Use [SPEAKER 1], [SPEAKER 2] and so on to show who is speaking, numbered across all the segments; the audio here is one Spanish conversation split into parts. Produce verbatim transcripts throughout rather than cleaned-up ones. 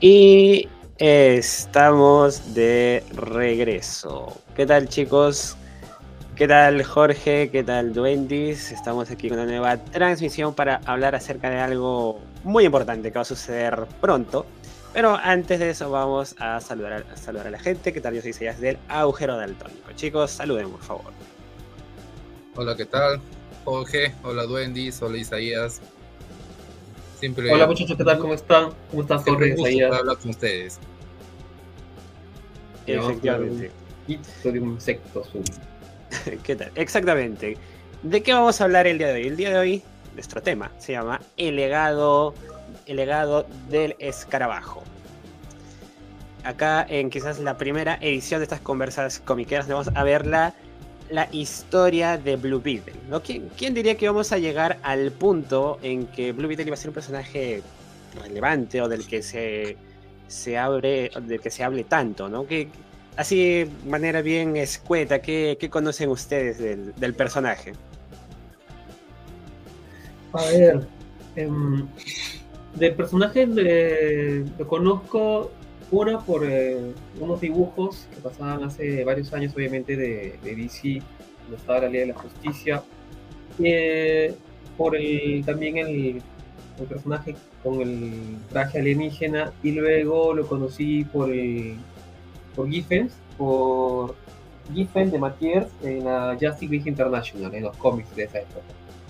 [SPEAKER 1] Y estamos de regreso. ¿Qué tal, chicos? ¿Qué tal, Jorge? ¿Qué tal, Duendis? Estamos aquí con una nueva transmisión para hablar acerca de algo muy importante que va a suceder pronto. Pero antes de eso vamos a saludar a, a, saludar a la gente. ¿Qué tal? Yo soy Isaías del Agujero Daltónico. Chicos, saluden, por favor.
[SPEAKER 2] Hola, ¿qué tal? Jorge, hola Duendis, hola Isaías.
[SPEAKER 3] Siempre, Hola muchachos, ¿qué tal? ¿Cómo están? ¿Cómo estás, Jorge?
[SPEAKER 2] Isaías. Hablar con ustedes.
[SPEAKER 1] Efectivamente.
[SPEAKER 3] De un insecto azul.
[SPEAKER 1] ¿Qué tal? Exactamente. ¿De qué vamos a hablar el día de hoy? El día de hoy, nuestro tema se llama El legado, el legado del escarabajo. Acá en quizás la primera edición de estas conversas comiqueras vamos a ver la, la historia de Blue Beetle, ¿no? ¿Quién, ¿Quién diría que vamos a llegar al punto en que Blue Beetle iba a ser un personaje relevante o del que se, se abre, del que se hable tanto, ¿no? Que, así de manera bien escueta, ¿qué, qué conocen ustedes del, del personaje?
[SPEAKER 3] A ver, eh, del personaje le, lo conozco una por eh, unos dibujos que pasaban hace varios años, obviamente, de, de D C, donde estaba la Liga de la Justicia, eh, por el, también el, el personaje con el traje alienígena, y luego lo conocí por el por Giffen, por Giffen de Matiers en la Justice League International, en los cómics de esa época.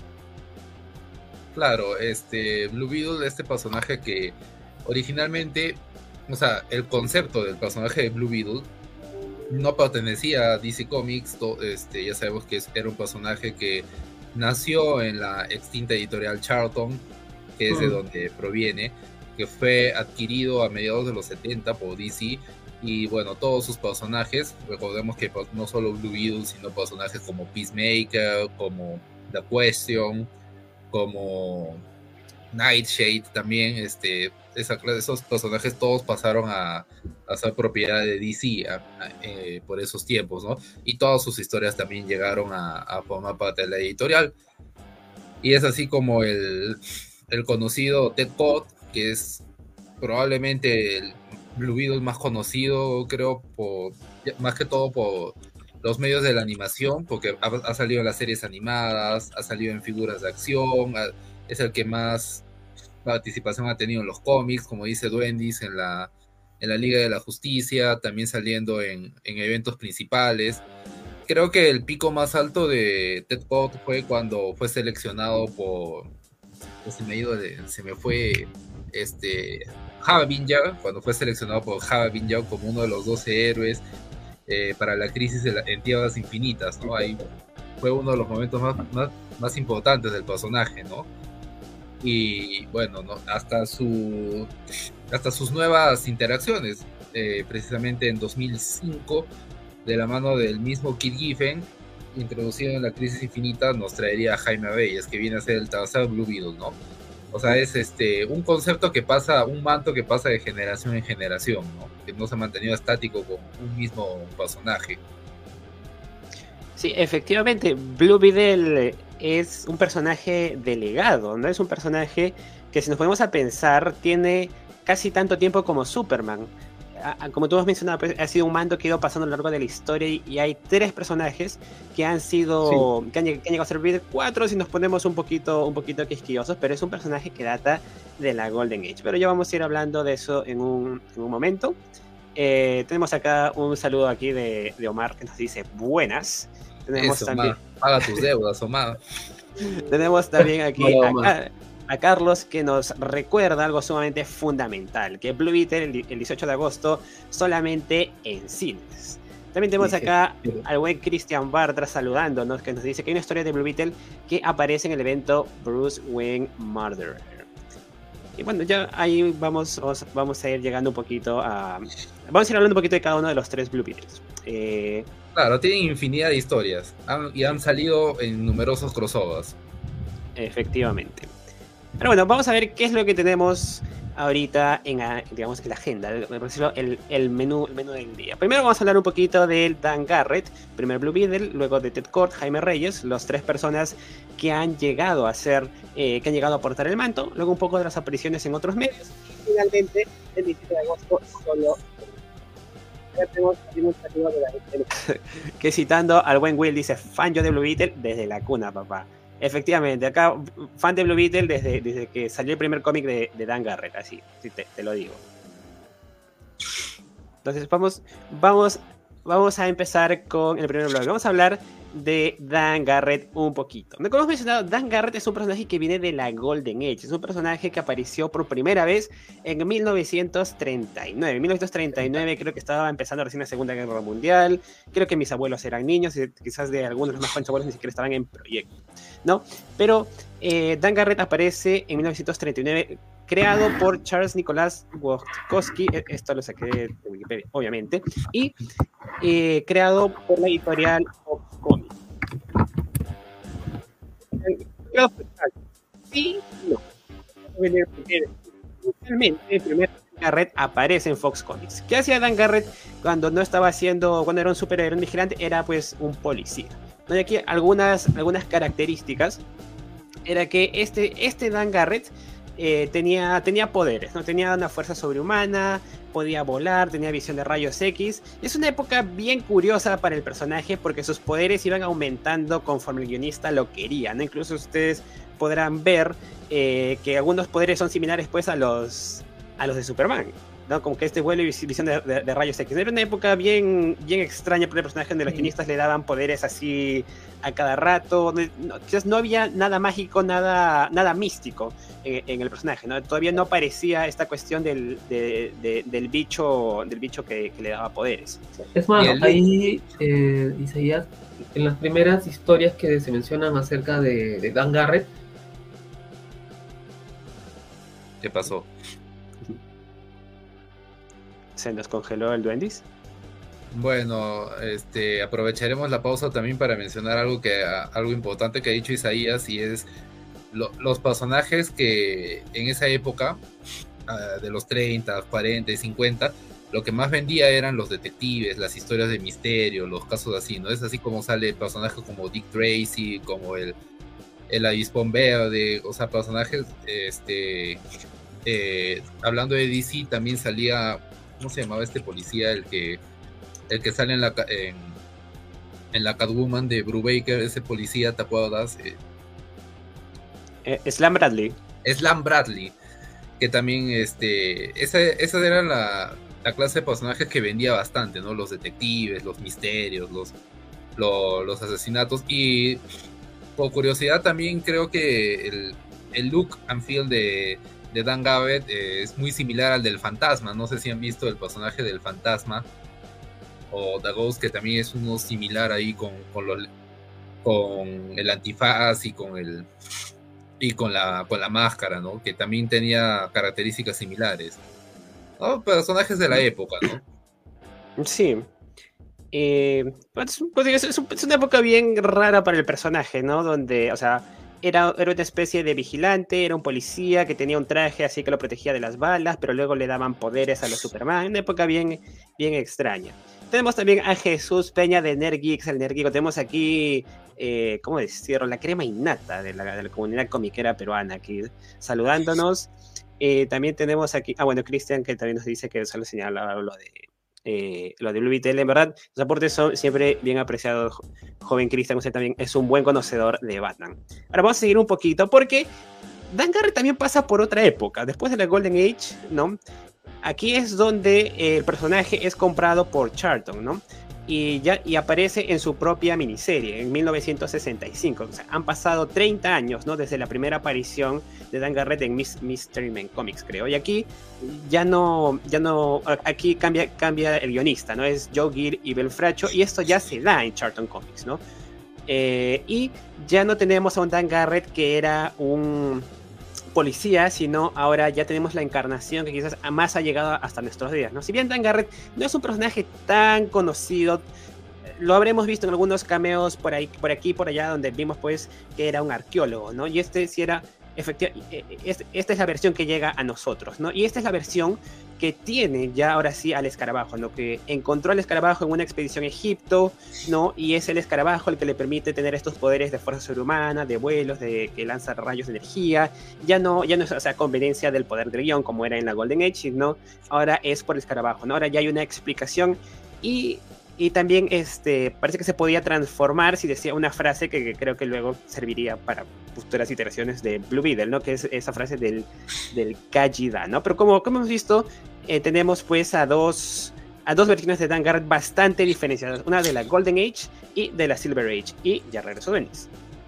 [SPEAKER 2] Claro, este Blue Beetle, este personaje que originalmente, o sea, el concepto del personaje de Blue Beetle no pertenecía a D C Comics, este, ya sabemos que era un personaje que nació en la extinta editorial Charlton, que es mm. de donde proviene, que fue adquirido a mediados de los setenta por D C. Y bueno, todos sus personajes, recordemos que no solo Blue Beetle, sino personajes como Peacemaker, como The Question, como Nightshade también, este, esa, esos personajes todos pasaron a, a ser propiedad de D C a, a, eh, por esos tiempos, ¿no? Y todas sus historias también llegaron a, a formar parte de la editorial. Y es así como el, el conocido Ted Kord, que es probablemente el Blue Beetle más conocido, creo, por, más que todo por los medios de la animación, porque ha, ha salido en las series animadas, ha salido en figuras de acción, ha, es el que más participación ha tenido en los cómics, como dice Duendis, en la, en la Liga de la Justicia, también saliendo en, en eventos principales. Creo que el pico más alto de Ted Kord fue cuando fue seleccionado por, se me, ido de, se me fue este Java Vineyard, cuando fue seleccionado por Java Vineyard como uno de los doce héroes eh, para la crisis de la, en Tierras Infinitas, ¿no? Ahí fue uno de los momentos más, más, más importantes del personaje, ¿no? Y bueno, ¿no? hasta, su, hasta sus nuevas interacciones, eh, precisamente en dos mil cinco, de la mano del mismo Kit Giffen, introducido en la crisis infinita, nos traería a Jaime Reyes, que viene a ser el tercer Blue Beetle, ¿no? O sea, es este un concepto que pasa, un manto que pasa de generación en generación, ¿no? Que no se ha mantenido estático con un mismo personaje.
[SPEAKER 1] Sí, efectivamente, Blue Beetle es un personaje delegado, ¿no? Es un personaje que, si nos ponemos a pensar, tiene casi tanto tiempo como Superman. Como tú has mencionado, ha sido un mando que ha ido pasando a lo largo de la historia, y hay tres personajes que han sido, sí. que, han, que han llegado a servir, cuatro si nos ponemos un poquito, un poquito quisquillosos, pero es un personaje que data de la Golden Age. Pero ya vamos a ir hablando de eso en un, en un momento. Eh, tenemos acá un saludo aquí de, de Omar, que nos dice buenas. Tenemos
[SPEAKER 2] eso,
[SPEAKER 1] también...
[SPEAKER 2] Omar, paga tus deudas, Omar.
[SPEAKER 1] Tenemos también aquí a, a Carlos, que nos recuerda algo sumamente fundamental, que Blue Beetle el, el dieciocho de agosto solamente en cines. También tenemos sí, acá sí, sí. al buen Christian Bartra saludándonos, que nos dice que hay una historia de Blue Beetle que aparece en el evento Bruce Wayne Murderer. Y bueno, ya ahí vamos, vamos a ir llegando un poquito a... Vamos a ir hablando un poquito de cada uno de los tres Blue Beetles. Eh...
[SPEAKER 2] Claro, tienen infinidad de historias han, y han salido en numerosos crossovers.
[SPEAKER 1] Efectivamente. Pero bueno, vamos a ver qué es lo que tenemos ahorita en, la, digamos, en la agenda, el, el, menú, el menú del día. Primero vamos a hablar un poquito de Dan Garrett, primero Blue Beetle, luego de Ted Kord, Jaime Reyes, las tres personas que han llegado a ser, eh, que han llegado a portar el manto, luego un poco de las apariciones en otros medios, y finalmente el diecisiete de agosto solo. Ya tenemos un saludo de la gente que citando al buen Will dice, fan yo de Blue Beetle desde la cuna, papá. Efectivamente, acá fan de Blue Beetle desde, desde que salió el primer cómic de, de Dan Garrett, así, sí, te, te lo digo. Entonces vamos, vamos, vamos a empezar con el primer blog. Vamos a hablar de Dan Garrett un poquito. Como hemos mencionado, Dan Garrett es un personaje que viene de la Golden Age. Es un personaje que apareció por primera vez en mil novecientos treinta y nueve. En mil novecientos treinta y nueve creo que estaba empezando recién la Segunda Guerra Mundial. Creo que mis abuelos eran niños y quizás de algunos de los más jóvenes abuelos ni siquiera estaban en proyecto, ¿no? Pero eh, Dan Garrett aparece en mil novecientos treinta y nueve, creado por Charles Nicholas Wojtkowski. Esto lo saqué de Wikipedia, obviamente. Y eh, creado por la editorial Fox Comics. Sí, no. Inicialmente, el primer Dan Garrett aparece en Fox Comics. ¿Qué hacía Dan Garrett cuando no estaba haciendo, cuando era un superhéroe, un vigilante? Era pues un policía. ¿No? Y aquí algunas, algunas características. Era que este, este Dan Garrett eh, tenía, tenía poderes, ¿no? Tenía una fuerza sobrehumana, podía volar, tenía visión de rayos X. Es una época bien curiosa para el personaje porque sus poderes iban aumentando conforme el guionista lo quería, ¿no? Incluso ustedes podrán ver eh, que algunos poderes son similares pues a los, a los de Superman, ¿no? Como que este vuelo y visión de, de, de rayos X. Era una época bien, bien extraña para el personaje donde los guionistas le daban poderes así a cada rato. No, quizás no había nada mágico, nada, nada místico en, en el personaje, ¿no? Todavía no aparecía esta cuestión del, de, de, del bicho, del bicho que, que le daba poderes.
[SPEAKER 3] Es más, ahí, eh, Isaías, en las primeras historias que se mencionan acerca de, de Dan Garrett.
[SPEAKER 2] ¿Qué pasó?
[SPEAKER 1] ¿Se nos congeló el duendis?
[SPEAKER 2] Bueno, este, aprovecharemos la pausa también para mencionar algo que algo importante que ha dicho Isaías, y es lo, los personajes que en esa época, uh, de los treinta, cuarenta y cincuenta, lo que más vendía eran los detectives, las historias de misterio, los casos así, ¿no? Es así como sale personajes como Dick Tracy, como el, el Avispón Verde, o sea, personajes, este, eh, hablando de D C, también salía, ¿cómo se llamaba este policía? El que el que sale en la en, en la Catwoman de Brubaker, ese policía, ¿te acuerdas? Eh,
[SPEAKER 1] eh, Slam Bradley.
[SPEAKER 2] Slam Bradley, que también, este, esa, esa era la, la clase de personajes que vendía bastante, ¿no? Los detectives, los misterios, los, los, los asesinatos. Y por curiosidad también creo que el, el look and feel de, de Dan Garrett eh, es muy similar al del Fantasma. No sé si han visto el personaje del Fantasma o The Ghost, que también es uno similar ahí con, con, los, con el antifaz y con el y con la, con la máscara, ¿no? Que también tenía características similares, ¿no? Personajes de la época, ¿no?
[SPEAKER 1] Sí. Eh, pues, pues, es, es, es una época bien rara para el personaje, ¿no? Donde, o sea, era, era una especie de vigilante, era un policía que tenía un traje así que lo protegía de las balas, pero luego le daban poderes a los Superman. Una época bien, bien extraña. Tenemos también a Jesús Peña de Nerdgeeks, el Nerdgeek. Tenemos aquí, eh, ¿cómo decirlo? La crema innata de la, de la comunidad comiquera peruana aquí saludándonos. Eh, también tenemos aquí, ah bueno, Cristian, que también nos dice que solo señalaba lo de eh, lo de Blue Beetle. En verdad, los aportes son siempre bien apreciados. Joven Cristian, usted también es un buen conocedor de Batman. Ahora vamos a seguir un poquito, porque Dan Garrett también pasa por otra época. Después de la Golden Age, ¿no? Aquí es donde el personaje es comprado por Charlton, ¿no? Y, ya, y aparece en su propia miniserie en mil novecientos sesenta y cinco. O sea, han pasado treinta años, ¿no? Desde la primera aparición de Dan Garrett en Mystery Men Comics, creo. Y aquí ya no, ya no, aquí cambia, cambia el guionista, ¿no? Es Joe Gill y Bill Fracho, y esto ya se da en Charlton Comics, ¿no? Eh, y ya no tenemos a un Dan Garrett que era un policía, sino ahora ya tenemos la encarnación que quizás más ha llegado hasta nuestros días, ¿no? Si bien Dan Garrett no es un personaje tan conocido, lo habremos visto en algunos cameos por ahí, por aquí y por allá, donde vimos pues que era un arqueólogo, ¿no? Y este sí era efectivamente, esta es la versión que llega a nosotros, ¿no? Y esta es la versión que tiene ya ahora sí al escarabajo, ¿no? Que encontró al escarabajo en una expedición a Egipto, ¿no? Y es el escarabajo el que le permite tener estos poderes de fuerza sobrehumana, de vuelos, de que lanza rayos de energía. Ya no, ya no es o sea, conveniencia del poder del guión como era en la Golden Age, ¿no? Ahora es por el escarabajo, ¿no? Ahora ya hay una explicación y... Y también este, parece que se podía transformar si decía una frase que, que creo que luego serviría para futuras iteraciones de Blue Beetle, ¿no? Que es esa frase del, del Kajida, ¿no? Pero como, como hemos visto, eh, tenemos pues a dos, a dos versiones de Dan Garrett bastante diferenciadas. Una de la Golden Age y de la Silver Age. Y ya regresó Denis.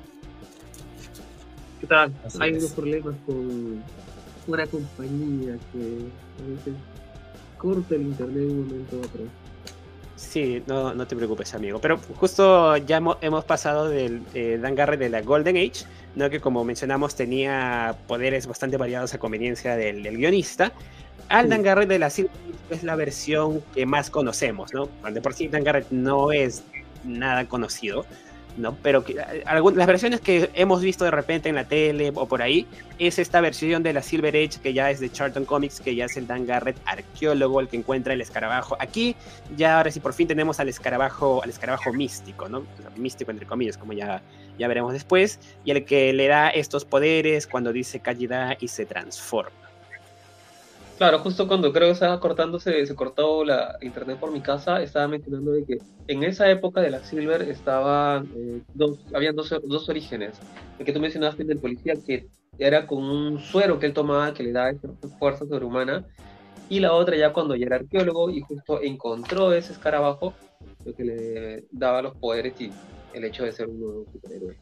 [SPEAKER 3] ¿Qué tal?
[SPEAKER 2] Así
[SPEAKER 3] Hay
[SPEAKER 2] es.
[SPEAKER 3] unos problemas con una compañía que a veces corta el internet de un momento a otro.
[SPEAKER 1] Sí, no, no te preocupes, amigo. Pero justo ya hemos, hemos pasado del eh, Dan Garrett de la Golden Age, ¿no? Que como mencionamos tenía poderes bastante variados a conveniencia del, del guionista, al
[SPEAKER 3] Sí.
[SPEAKER 1] Dan Garrett de la Silver Age, que es la versión que más conocemos, ¿no? De por sí Dan Garrett no es nada conocido, ¿no? Pero que, algunas, las versiones que hemos visto de repente en la tele o por ahí, es esta versión de la Silver Age que ya es de Charlton Comics, que ya es el Dan Garrett arqueólogo, el que encuentra el escarabajo. Aquí ya ahora sí por fin tenemos al escarabajo, al escarabajo místico, ¿no? O sea, místico entre comillas, como ya, ya veremos después, y el que le da estos poderes cuando dice Kajida y se transforma.
[SPEAKER 3] Claro, justo cuando creo que estaba cortándose, se cortó la internet por mi casa, estaba mencionando de que en esa época de la Silver estaban eh, dos, habían dos, dos orígenes. El que tú mencionaste del policía, que era con un suero que él tomaba que le daba esa fuerza sobrehumana, y la otra ya cuando ya era arqueólogo y justo encontró ese escarabajo, lo que le daba los poderes y el hecho de ser un nuevo superhéroe.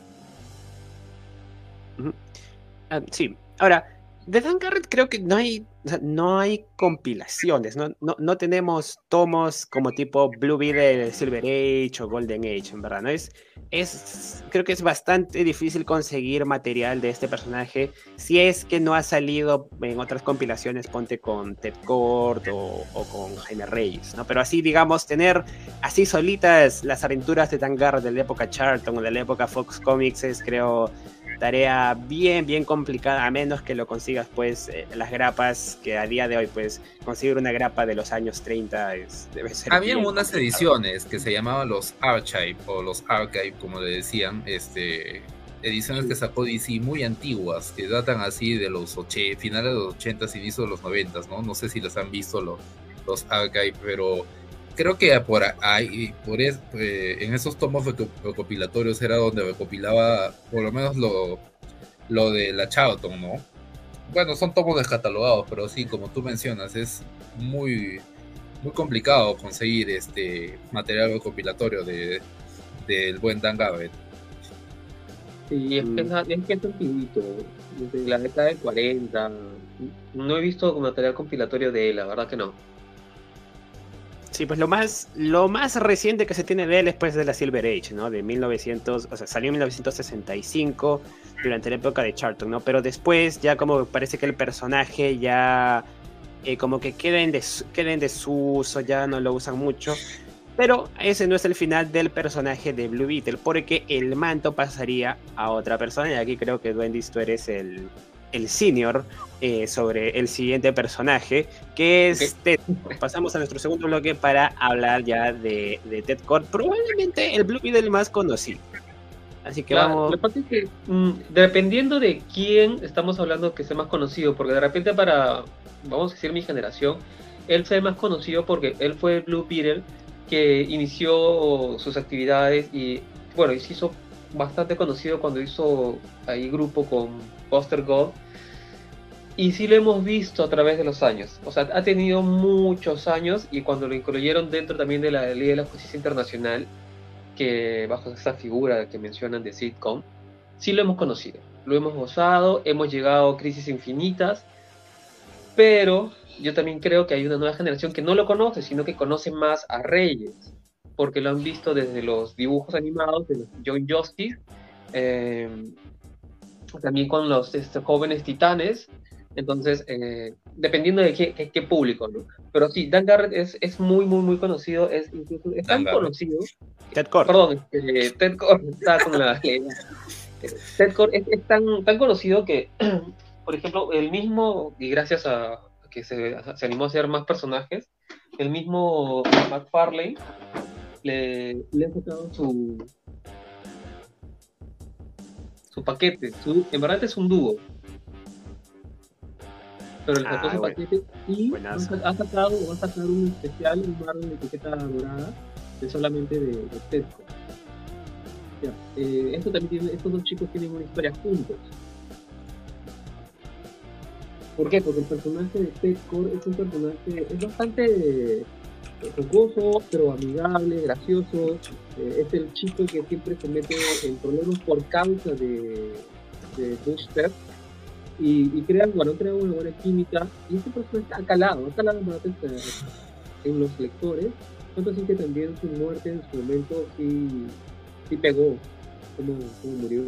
[SPEAKER 1] Uh-huh. Ah, sí, ahora, de Dan Garrett creo que no hay, o sea, no hay compilaciones, ¿no? No, no tenemos tomos como tipo Blue Beetle, Silver Age o Golden Age, en verdad, ¿no? Es, es, creo que es bastante difícil conseguir material de este personaje si es que no ha salido en otras compilaciones, ponte con Ted Kord o, o con Jaime Reyes, ¿no? Pero así, digamos, tener así solitas las aventuras de Dan Garrett de la época Charlton o de la época Fox Comics es, creo, tarea bien, bien complicada, a menos que lo consigas, pues, eh, las grapas, que a día de hoy, pues, conseguir una grapa de los años treinta es, debe ser
[SPEAKER 2] Habían
[SPEAKER 1] bien
[SPEAKER 2] unas
[SPEAKER 1] complicado.
[SPEAKER 2] ediciones que se llamaban los Archive o los Archive, como le decían, este, ediciones que sacó D C muy antiguas, que datan así de los oche, finales de los ochentas, inicio de los noventas, ¿no? No sé si las han visto los, los Archive, pero creo que por ahí, por es, eh, en esos tomos recopilatorios era donde recopilaba por lo menos lo, lo de la Charlton, ¿no? Bueno, son tomos descatalogados, pero sí, como tú mencionas, es muy, muy complicado conseguir este material recopilatorio de del buen Dan Garrett.
[SPEAKER 3] Sí, es que es, es que es antiguito, desde la década del cuarenta. No he visto material compilatorio de él, la verdad que no.
[SPEAKER 1] Sí, pues lo más, lo más reciente que se tiene de él es pues de la Silver Age, ¿no? De mil novecientos, o sea, salió en mil novecientos sesenta y cinco durante la época de Charlton, ¿no? Pero después ya como parece que el personaje ya eh, como que queda en, des, queda en desuso, ya no lo usan mucho. Pero ese no es el final del personaje de Blue Beetle, porque el manto pasaría a otra persona, y aquí creo que Duendis, tú eres el, el senior eh, sobre el siguiente personaje, que es okay. Ted. Pasamos a nuestro segundo bloque para hablar ya de, de Ted Kord, probablemente el Blue Beetle más conocido. Así que
[SPEAKER 3] claro,
[SPEAKER 1] vamos...
[SPEAKER 3] Lo que pasa es que, mmm, dependiendo de quién estamos hablando que sea más conocido, porque de repente para, vamos a decir, mi generación, él fue más conocido porque él fue el Blue Beetle que inició sus actividades y, bueno, y se hizo bastante conocido cuando hizo ahí grupo con Buster Gold, y sí lo hemos visto a través de los años, o sea, ha tenido muchos años, y cuando lo incluyeron dentro también de la Ley de la Justicia Internacional, que bajo esa figura que mencionan de sitcom, sí lo hemos conocido, lo hemos gozado, hemos llegado a Crisis Infinitas, pero yo también creo que hay una nueva generación que no lo conoce, sino que conoce más a Reyes, porque lo han visto desde los dibujos animados de los Young Justice, eh, también con los este, jóvenes titanes, entonces, eh, dependiendo de qué, qué, qué público, ¿no? Pero sí, Dan Garrett es, es muy, muy, muy conocido, es, incluso, es tan conocido...
[SPEAKER 1] Ted Kord.
[SPEAKER 3] Perdón, eh, Ted Kord está con la... Ted Core es, es tan, tan conocido que, por ejemplo, el mismo, y gracias a que se, se animó a hacer más personajes, el mismo McFarlane le, le ha sacado su, su paquete. Su, en verdad es un dúo. Pero le sacó
[SPEAKER 1] Ah,
[SPEAKER 3] su
[SPEAKER 1] bueno.
[SPEAKER 3] paquete y ha,
[SPEAKER 1] Buenazo.
[SPEAKER 3] ha sacado, va a sacar un especial, un Marvel de etiqueta dorada, de solamente de, de Ted Core. Ya, eh, esto también tiene, estos dos chicos tienen una historia juntos. ¿Por qué? Porque el personaje de Ted Core es un personaje, es bastante jocoso, pero amigable, gracioso. Eh, es el chico que siempre se mete en problemas por causa de, de Buster. Y, y crean, bueno, crean una buena química. Y este personaje ha calado, ha calado más en los lectores. Tanto así que también su muerte en su momento sí, sí pegó, como, como murió.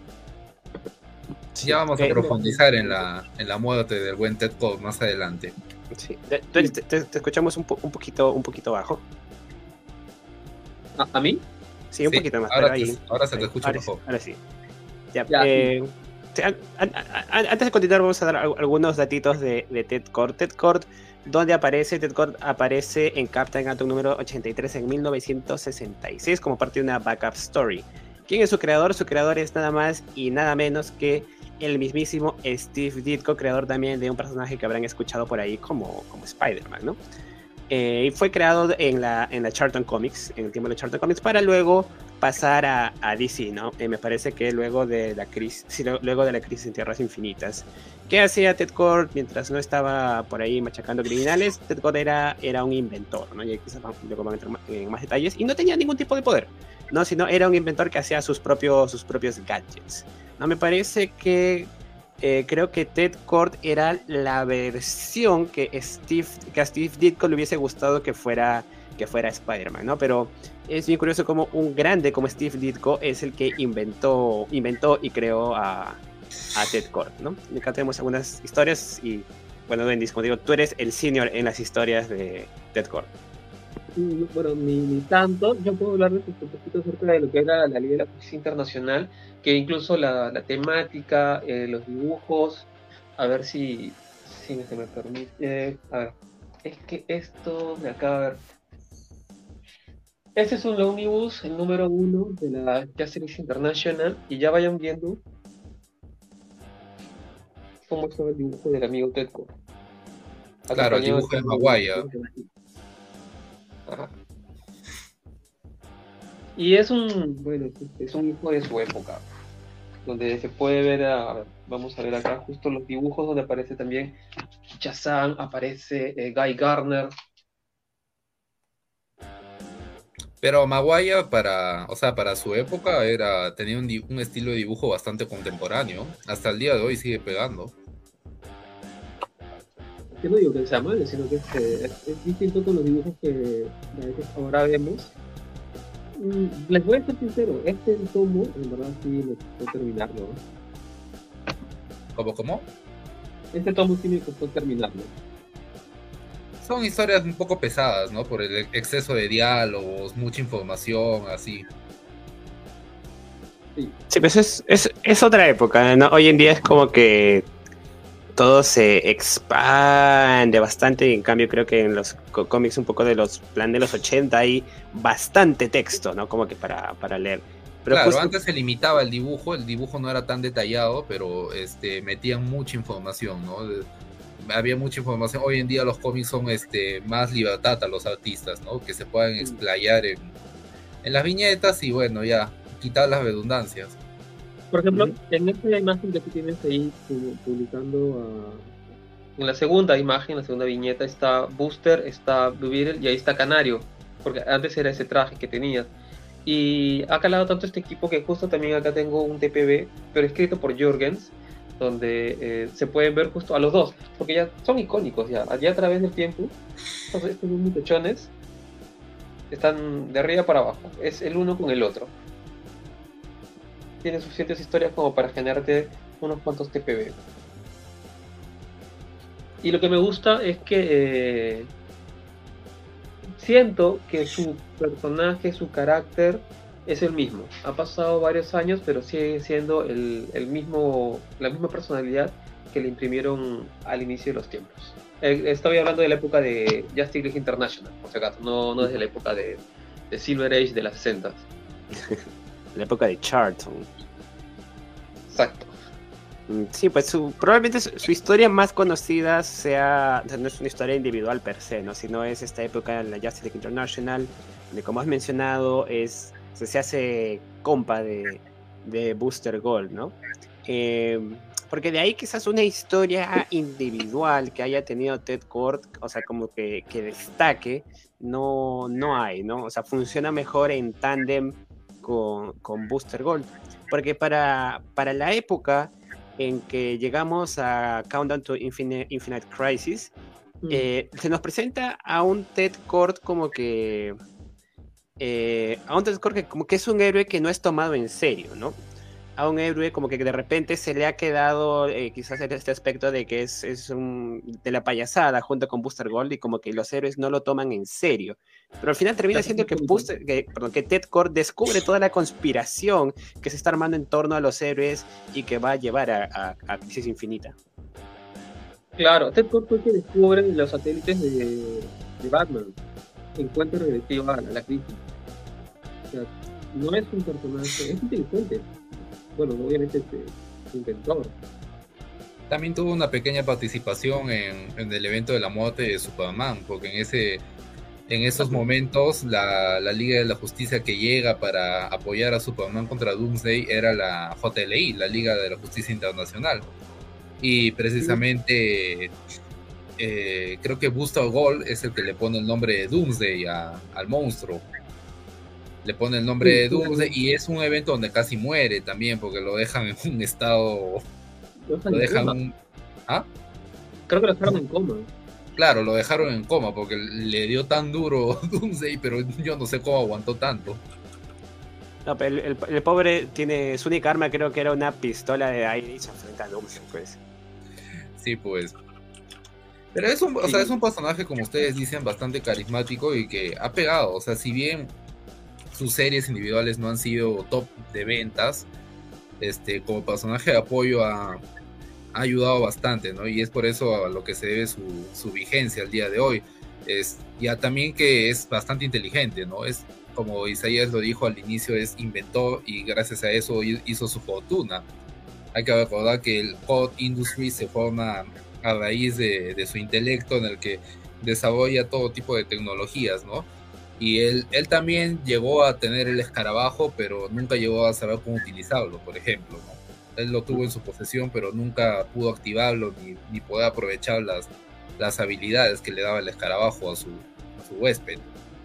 [SPEAKER 2] Ya vamos a
[SPEAKER 1] Eh,
[SPEAKER 2] profundizar en la, en la muerte del buen Ted Core más adelante.
[SPEAKER 1] Sí. Te, te- te- te escuchamos un, po- un poquito, un poquito bajo.
[SPEAKER 3] ¿A, a mí?
[SPEAKER 1] Sí, un
[SPEAKER 2] Sí,
[SPEAKER 1] poquito más.
[SPEAKER 2] ahora
[SPEAKER 1] pero
[SPEAKER 2] te-
[SPEAKER 1] ahí,
[SPEAKER 2] ahora se te
[SPEAKER 1] ahí,
[SPEAKER 2] escucha
[SPEAKER 1] ahora sí,
[SPEAKER 2] mejor.
[SPEAKER 1] ahora sí. Ya,
[SPEAKER 3] Ya,
[SPEAKER 1] eh, sí, an- an- an- antes de continuar, vamos a dar al- algunos datitos de, de Ted Core. Ted Core, ¿dónde aparece? Ted Core aparece en Captain Atom número ochenta y tres en mil novecientos sesenta y seis como parte de una backup story. ¿Quién es su creador? Su creador es nada más y nada menos que el mismísimo Steve Ditko, creador también de un personaje que habrán escuchado por ahí como, como Spider-Man, ¿no? Eh, y fue creado en la, en la Charlton Comics, en el tiempo de la Charlton Comics, para luego pasar a, a D C, ¿no? Eh, me parece que luego de la crisis, sí, lo- luego de la crisis en Tierras Infinitas. ¿Qué hacía Ted Core mientras no estaba por ahí machacando criminales? Ted Core era, era un inventor, ¿no? Y quizás vamos- luego vamos a entrar más- en más detalles. Y no tenía ningún tipo de poder, ¿no? Sino era un inventor que hacía sus propios, sus propios gadgets. No, me parece que eh, creo que Ted Core era la versión que Steve, que a Steve Ditko le hubiese gustado que fuera, que fuera Spider-Man, ¿no? Pero es bien curioso como un grande como Steve Ditko es el que inventó, inventó y creó a, a Ted Core, ¿no? Y acá tenemos algunas historias y, bueno, Dennis, como digo, tú eres el senior en las historias de Ted Core.
[SPEAKER 3] Mm, bueno, ni, ni tanto. Yo puedo hablarles un poquito acerca de lo que era la Liga de la Justicia Internacional, que incluso la, la temática, eh, los dibujos, a ver si, si se me permite. A ver, es que esto me acaba de ver. Este es un Omnibus, el número uno de la Justice International, y ya vayan viendo cómo está el dibujo del amigo Ted Core.
[SPEAKER 2] Claro, el
[SPEAKER 3] Acompañado
[SPEAKER 2] dibujo de
[SPEAKER 3] de-
[SPEAKER 2] Maguire.
[SPEAKER 3] Ajá. Y es un, bueno, es un hijo de su época, donde se puede ver, a, vamos a ver acá justo los dibujos donde aparece también Shazam, aparece eh, Guy Gardner.
[SPEAKER 2] Pero Maguire para, o sea, para su época era, tenía un, di- un estilo de dibujo bastante contemporáneo. Hasta el día de hoy sigue pegando.
[SPEAKER 3] Yo no digo que sea malo, sino que es, eh, es, es distinto con los dibujos que a veces ahora vemos. Mm, Les voy a ser sincero, este tomo, en verdad sí me costó terminarlo, ¿no?
[SPEAKER 2] ¿Cómo, cómo?
[SPEAKER 3] Este tomo sí me costó terminarlo.
[SPEAKER 2] Son historias un poco pesadas, ¿no? Por el exceso de diálogos, mucha información, así.
[SPEAKER 3] Sí.
[SPEAKER 1] Sí, pues es, es, es otra época, ¿no? Hoy en día es como que todo se expande bastante, y en cambio creo que en los co- cómics un poco de los plan de los ochenta hay bastante texto, ¿no? Como que para, para leer. Pero
[SPEAKER 2] Claro,
[SPEAKER 1] justo-
[SPEAKER 2] antes se limitaba el dibujo, el dibujo no era tan detallado, pero este, metían mucha información, ¿no? De- había mucha información. Hoy en día los cómics son este, más libertad a los artistas, ¿no? Que se puedan explayar en, en las viñetas y bueno, ya, quitar las redundancias.
[SPEAKER 3] Por ejemplo,
[SPEAKER 1] Ujú.
[SPEAKER 3] en esta imagen que tú tienes ahí pu- publicando, ah, en la segunda imagen, la segunda viñeta, está Booster, está Blue Beetle y ahí está Canario, porque antes era ese traje que tenías. Y ha calado tanto este equipo que justo también acá tengo un T P B, pero escrito por Jorgens, donde eh, se pueden ver justo a los dos, porque ya son icónicos ya, ya a través del tiempo. Entonces, estos dos muchachones están de arriba para abajo, es el uno con el otro. Tiene suficientes historias como para generarte unos cuantos T P B. Y lo que me gusta es que eh, siento que su personaje, su carácter, Es el mismo. Ha pasado varios años, pero sigue siendo el, el mismo, la misma personalidad que le imprimieron al inicio de los tiempos. Eh, Estoy hablando de la época de Justice League International, por si acaso, no, no desde la época de, de Silver Age de las sesenta.
[SPEAKER 1] La época de Charlton.
[SPEAKER 3] Exacto.
[SPEAKER 1] Mm, Sí, pues su, probablemente su, su historia más conocida sea, o sea, no es una historia individual per se, ¿no? Sino es esta época en la Justice League International, donde como has mencionado, es, o sea, se hace compa de, de Booster Gold, ¿no? Eh, porque de ahí quizás una historia individual que haya tenido Ted Kord, o sea, como que, que destaque, no, no hay, ¿no? O sea, funciona mejor en tándem con, con Booster Gold. Porque para, para la época en que llegamos a Countdown to Infinite, Infinite Crisis,
[SPEAKER 3] Mm.
[SPEAKER 1] eh, se nos presenta a un Ted Kord como que... eh, a un Ted Kord que como que es un héroe que no es tomado en serio, ¿no? A un héroe como que de repente se le ha quedado eh, quizás este aspecto de que es, es un, de la payasada junto con Booster Gold y como que los héroes no lo toman en serio. Pero al final termina siendo que, Booster, que, perdón, que Ted Kord descubre toda la conspiración que se está armando en torno a los héroes y que va a llevar a, a, a Crisis Infinita.
[SPEAKER 3] Claro, Ted Kord fue el que descubre los satélites de, de Batman. Encuentra y reactiva a la crisis. O sea, no es un personaje, es inteligente. Bueno, obviamente es eh, inventor.
[SPEAKER 2] También tuvo una pequeña participación en, en el evento de la muerte de Superman, porque en ese en esos momentos la, la Liga de la Justicia que llega para apoyar a Superman contra Doomsday era la J L I, la Liga de la Justicia Internacional. Y precisamente eh, creo que Booster Gold es el que le pone el nombre de Doomsday a, al monstruo. Le pone el nombre
[SPEAKER 3] Sí,
[SPEAKER 2] de Doomsday
[SPEAKER 3] sí.
[SPEAKER 2] y es un evento donde casi muere también, porque lo dejan en un estado...
[SPEAKER 3] Lo dejan
[SPEAKER 2] Lo
[SPEAKER 3] en
[SPEAKER 2] dejan...
[SPEAKER 3] coma.
[SPEAKER 2] Un, ¿ah?
[SPEAKER 3] Creo que lo dejaron en coma.
[SPEAKER 2] Claro, lo dejaron en coma porque le dio tan duro Doomsday, pero yo no sé cómo aguantó tanto.
[SPEAKER 1] No, pero el, el, el pobre tiene su única arma, creo que era una pistola de aire y se enfrenta a Doomsday, pues.
[SPEAKER 2] Sí, pues. Pero es un, o sea, es un personaje, como ustedes dicen, bastante carismático y que ha pegado. O sea, si bien sus series individuales no han sido top de ventas, este, como personaje de apoyo ha, ha ayudado bastante, ¿no? Y es por eso a lo que se debe su, su vigencia al día de hoy. Es, ya también que es bastante inteligente, ¿no? Es, como Isaías lo dijo al inicio, es inventó y gracias a eso hizo su fortuna. Hay que recordar que el Code Industry se forma a raíz de, de su intelecto, en el que desarrolla todo tipo de tecnologías, ¿no? Y él, él también llegó a tener el escarabajo, pero nunca llegó a saber cómo utilizarlo, por ejemplo, ¿no? Él lo tuvo en su posesión, pero nunca pudo activarlo ni, ni poder aprovechar las, las habilidades que le daba el escarabajo a su, a su huésped.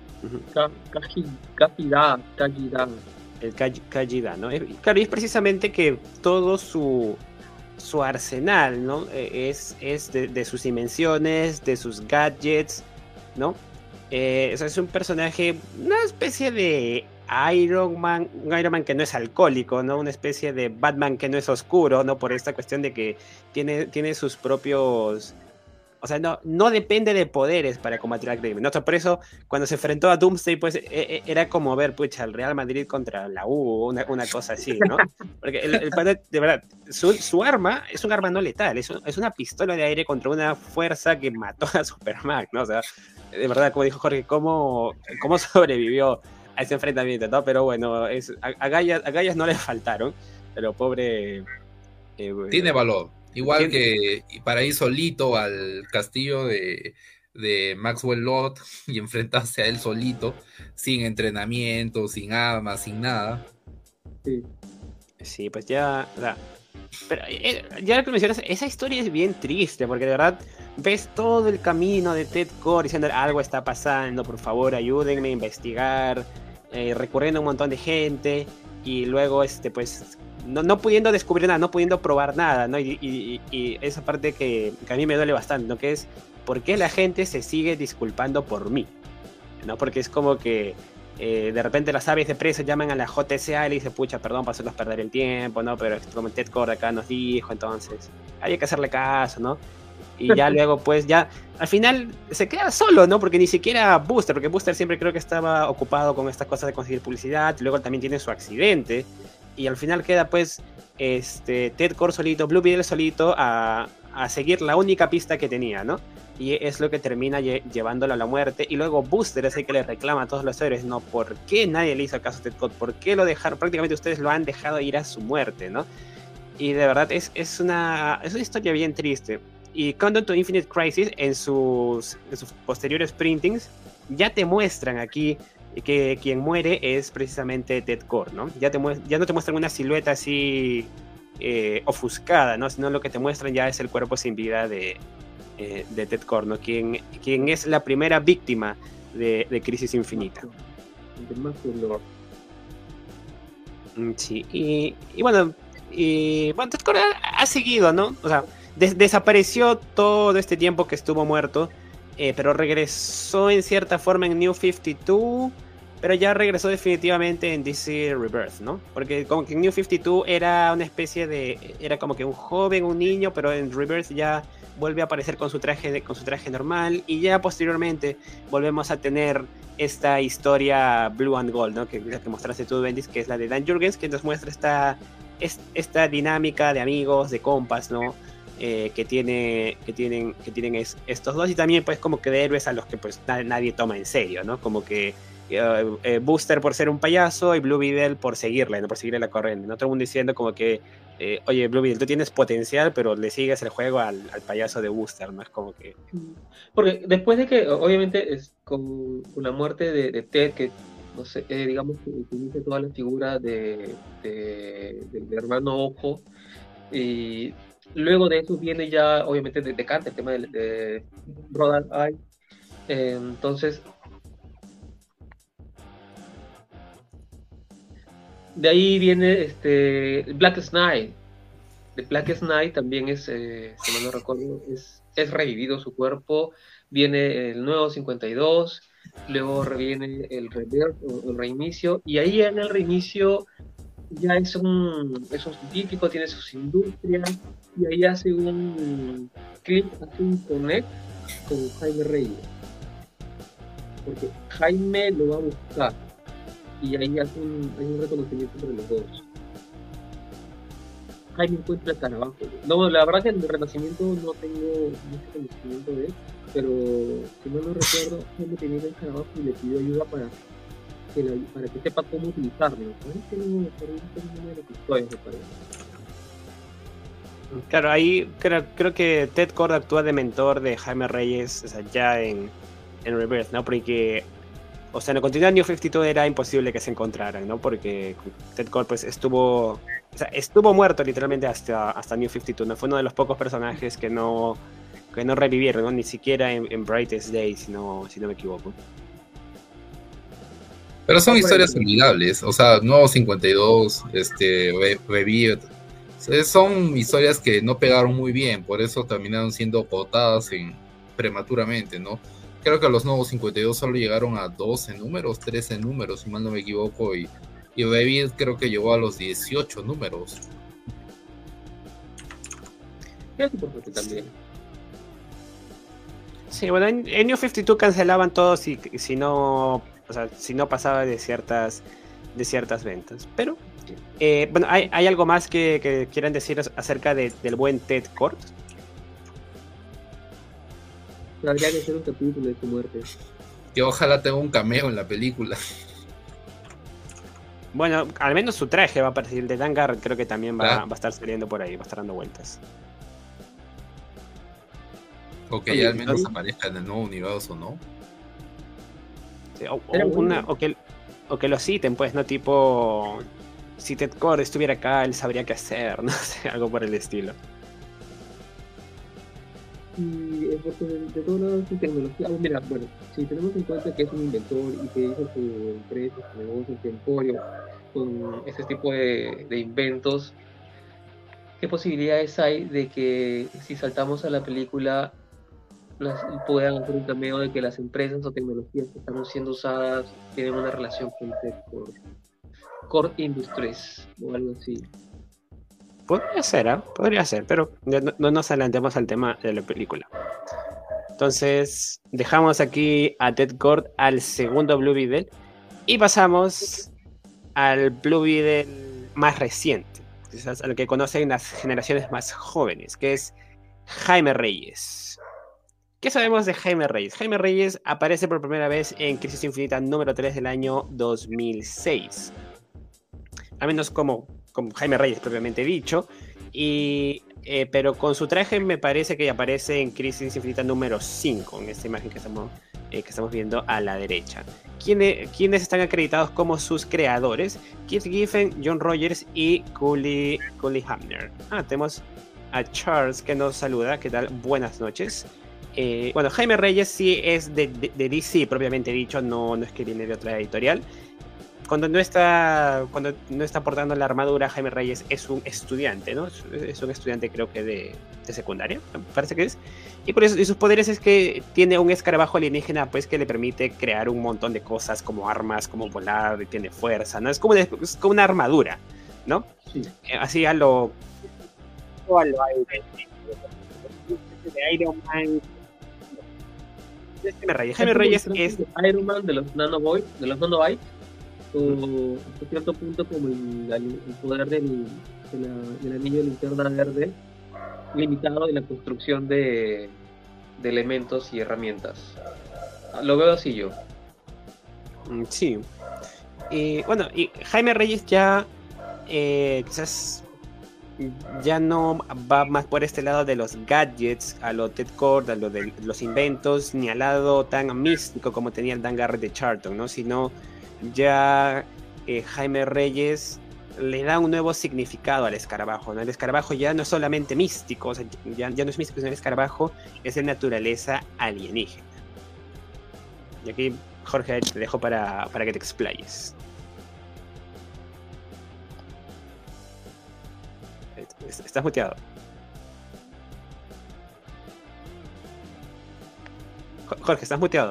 [SPEAKER 3] Kajida, Kajida.
[SPEAKER 1] El Kajida, ¿no? Claro, y es precisamente que todo su, su arsenal, ¿no? Es, es de, de sus dimensiones, de sus gadgets, ¿no? Eh, o sea, es un personaje, una especie de Iron Man, un Iron Man que no es alcohólico, ¿no? Una especie de Batman que no es oscuro, ¿no? Por esta cuestión de que tiene, tiene sus propios... O sea, no, no depende de poderes para combatir al crimen, ¿no? O sea, por eso, cuando se enfrentó a Doomsday, pues e, e, era como ver, pucha, el Real Madrid contra la U, una, una cosa así, ¿no? Porque el, el padre, de verdad, su, su arma es un arma no letal, es, un, es una pistola de aire contra una fuerza que mató a Superman, ¿no? O sea, de verdad, como dijo Jorge, ¿cómo, cómo sobrevivió a ese enfrentamiento, ¿no? Pero bueno, es, a, a, Gallas, a Gallas no le faltaron, pero pobre...
[SPEAKER 2] Eh, Tiene valor. Igual que para ir solito al castillo de, de Maxwell Lord y enfrentarse a él solito, sin entrenamiento, sin armas, sin nada.
[SPEAKER 3] Sí,
[SPEAKER 1] sí pues ya... O sea, pero ya que mencionas, esa historia es bien triste, porque de verdad ves todo el camino de Ted Kord diciendo algo está pasando, por favor ayúdenme a investigar, eh, recurriendo a un montón de gente, y luego este pues... No, no pudiendo descubrir nada, no pudiendo probar nada, ¿no? Y, y, y esa parte que, que a mí me duele bastante, ¿no? Que es, ¿por qué la gente se sigue disculpando por mí? ¿No? Porque es como que eh, de repente las aves de presa llaman a la J S A y le dicen, pucha, perdón por hacerlos perder el tiempo, ¿no? Pero como Ted Kord acá nos dijo, entonces hay que hacerle caso, ¿no? Y ya luego, pues ya, al final se queda solo, ¿no? Porque ni siquiera Booster, porque Booster siempre creo que estaba ocupado con estas cosas de conseguir publicidad, y luego también tiene su accidente, y al final queda pues este, Ted Core solito, Blue Beetle solito, a, a seguir la única pista que tenía, ¿no? Y es lo que termina lle llevándolo a la muerte, y luego Booster es el que le reclama a todos los héroes, ¿no? ¿Por qué nadie le hizo caso a Ted Core? ¿Por qué lo dejaron? Prácticamente ustedes lo han dejado ir a su muerte, ¿no? Y de verdad es, es, una, es una historia bien triste. Y Countdown to Infinite Crisis, en sus, en sus posteriores printings, ya te muestran aquí que quien muere es precisamente Ted Core, ¿no? Ya, te ya no te muestran una silueta así eh, ofuscada, ¿no? Sino lo que te muestran ya es el cuerpo sin vida de, eh, de Ted Core, ¿no? Quien, quien es la primera víctima de, de Crisis Infinita. Sí, y, y bueno, y, bueno, Ted Core ha, ha seguido, ¿no? O sea, Des desapareció todo este tiempo que estuvo muerto, eh, pero regresó en cierta forma en New cincuenta y dos, pero ya regresó definitivamente en D C Rebirth, ¿no? Porque como que en New cincuenta y dos era una especie de, era como que un joven, un niño, pero en Rebirth ya vuelve a aparecer con su traje, de, con su traje normal, y ya posteriormente volvemos a tener esta historia Blue and Gold, ¿no? Que la que mostraste tú, Bendis, que es la de Dan Jurgens, que nos muestra esta, esta dinámica de amigos, de compas, ¿no? Eh, que, tiene, que tienen, que tienen es, estos dos, y también pues como que de héroes a los que pues na nadie toma en serio, ¿no? Como que uh, eh, Booster por ser un payaso y Blue Beetle por seguirle, ¿no? Por seguirle la corriente, ¿no? Todo el mundo diciendo como que eh, oye, Blue Beetle, tú tienes potencial, pero le sigues el juego al, al payaso de Booster, ¿no? Es como que...
[SPEAKER 3] Porque después de que, obviamente, es con, con la muerte de, de Ted, que no sé, eh, digamos que utiliza toda la figura de, de, del hermano Ojo, y luego de eso viene ya, obviamente, de, de Kant, el tema de, de Brother Eye. Eh, entonces, de ahí viene este Black Knight. De Black Knight también es, eh, si mal no recuerdo, es, es revivido su cuerpo. Viene el nuevo cincuenta y dos, luego viene el Rebirth, el reinicio, y ahí en el reinicio ya es un, es un científico, tiene sus industrias, y ahí hace un clip, hace un connect con Jaime Reyes, porque Jaime lo va a buscar, y ahí hace un, hay un reconocimiento entre los dos. Jaime encuentra el Escarabajo. No, la verdad que en el Renacimiento no tengo mucho conocimiento de él, pero si no lo recuerdo, Jaime tenía el Escarabajo y le pidió ayuda para que, la, para que sepa cómo utilizarlo. Ahí tengo una de las historias, me parece.
[SPEAKER 1] Claro, ahí creo, creo que Ted Core actúa de mentor de Jaime Reyes, o sea, ya en, en Rebirth, ¿no? Porque, o sea, en la continuidad de New cincuenta y dos era imposible que se encontraran, ¿no? Porque Ted Core pues estuvo, o sea, estuvo muerto literalmente hasta, hasta New cincuenta y dos, ¿no? Fue uno de los pocos personajes que no, que no revivieron, ¿no? Ni siquiera en, en Brightest Day, si no, si no me equivoco.
[SPEAKER 2] Pero son historias olvidables, o sea, Nuevo cincuenta y dos, este, Rebirth, son historias que no pegaron muy bien, por eso terminaron siendo cotadas en, prematuramente, ¿no? Creo que a los Nuevos cincuenta y dos solo llegaron a doce números, trece números, si mal no me equivoco, y, y Rebirth creo que llegó a los dieciocho números.
[SPEAKER 3] Es importante también.
[SPEAKER 1] Sí, bueno, en, en New cincuenta y dos cancelaban todo si, si no, o sea, si no pasaba de ciertas, de ciertas ventas. Pero, eh, bueno, ¿hay, ¿hay algo más que, que quieran decir acerca de, del buen Ted Core?
[SPEAKER 3] Habría que hacer un capítulo de su muerte.
[SPEAKER 2] Que ojalá tenga un cameo en la película.
[SPEAKER 1] Bueno, al menos su traje va a aparecer. El de Dan Garrett creo que también va,
[SPEAKER 2] ¿Ah?
[SPEAKER 1] va a estar saliendo por ahí, va a estar dando vueltas.
[SPEAKER 2] O que
[SPEAKER 1] Oye,
[SPEAKER 2] ya al menos
[SPEAKER 1] ¿sí?
[SPEAKER 2] aparezca en el nuevo universo, ¿no?
[SPEAKER 1] Sí, o, o, una, o, que, o que lo citen, pues, ¿no? Tipo, si Ted Core estuviera acá, él sabría qué hacer, no sé, algo por el estilo.
[SPEAKER 3] Y es porque de, de todos lados su tecnología, oh, mira, bueno, si tenemos en cuenta que es un inventor y que hizo su empresa, su negocio, su emporio con ese tipo de, de inventos, ¿qué posibilidades hay de que si saltamos a la película las, puedan hacer un cameo de que las empresas o tecnologías que están siendo usadas tienen una relación con Ted Core, Core Industries o algo así?
[SPEAKER 1] Podría ser, ¿eh? Podría ser, pero no, no nos adelantemos al tema de la película. Entonces, dejamos aquí a Ted Kord al segundo Blue Beetle y pasamos al Blue Beetle más reciente, quizás al que conocen las generaciones más jóvenes, que es Jaime Reyes. ¿Qué sabemos de Jaime Reyes? Jaime Reyes aparece por primera vez en Crisis Infinita número tres del año dos mil seis. Al menos como, como Jaime Reyes propiamente dicho. Y, eh, pero con su traje me parece que aparece en Crisis Infinita número cinco, en esta imagen que estamos, eh, que estamos viendo a la derecha. ¿Quiénes, ¿Quiénes están acreditados como sus creadores? Keith Giffen, John Rogers y Cully, Cully Hamner. Ah, tenemos a Charles que nos saluda. ¿Qué tal? Buenas noches. Eh, bueno, Jaime Reyes sí es de, de, de D C propiamente dicho, no, no es que viene de otra editorial. Cuando no está cuando no está portando la armadura, Jaime Reyes es un estudiante, ¿no? Es, es un estudiante creo que de, de secundaria, parece que es. Y por eso y sus poderes es que tiene un escarabajo alienígena pues que le permite crear un montón de cosas como armas, como volar, tiene fuerza, ¿no? Es como, de, es como una armadura, ¿no? Sí. Así a lo... a lo de Iron Man. Jaime Reyes, Jaime Reyes es
[SPEAKER 3] Iron Man de los Nanoboys, de los Nanobytes. O hasta cierto punto como el, el poder del, de la, del anillo de linterna verde limitado en la construcción de, de elementos y herramientas. Lo veo así yo.
[SPEAKER 1] Sí. Y bueno, y Jaime Reyes ya eh, quizás ya no va más por este lado de los gadgets, a lo Ted Kord, a lo de los inventos, ni al lado tan místico como tenía el Dan Garrett de Charlton, ¿no? Sino ya eh, Jaime Reyes le da un nuevo significado al escarabajo, ¿no? El escarabajo ya no es solamente místico, o sea, ya, ya no es místico, sino el escarabajo es de naturaleza alienígena. Y aquí, Jorge, te dejo para, para que te explayes. Estás muteado. Jorge, estás muteado.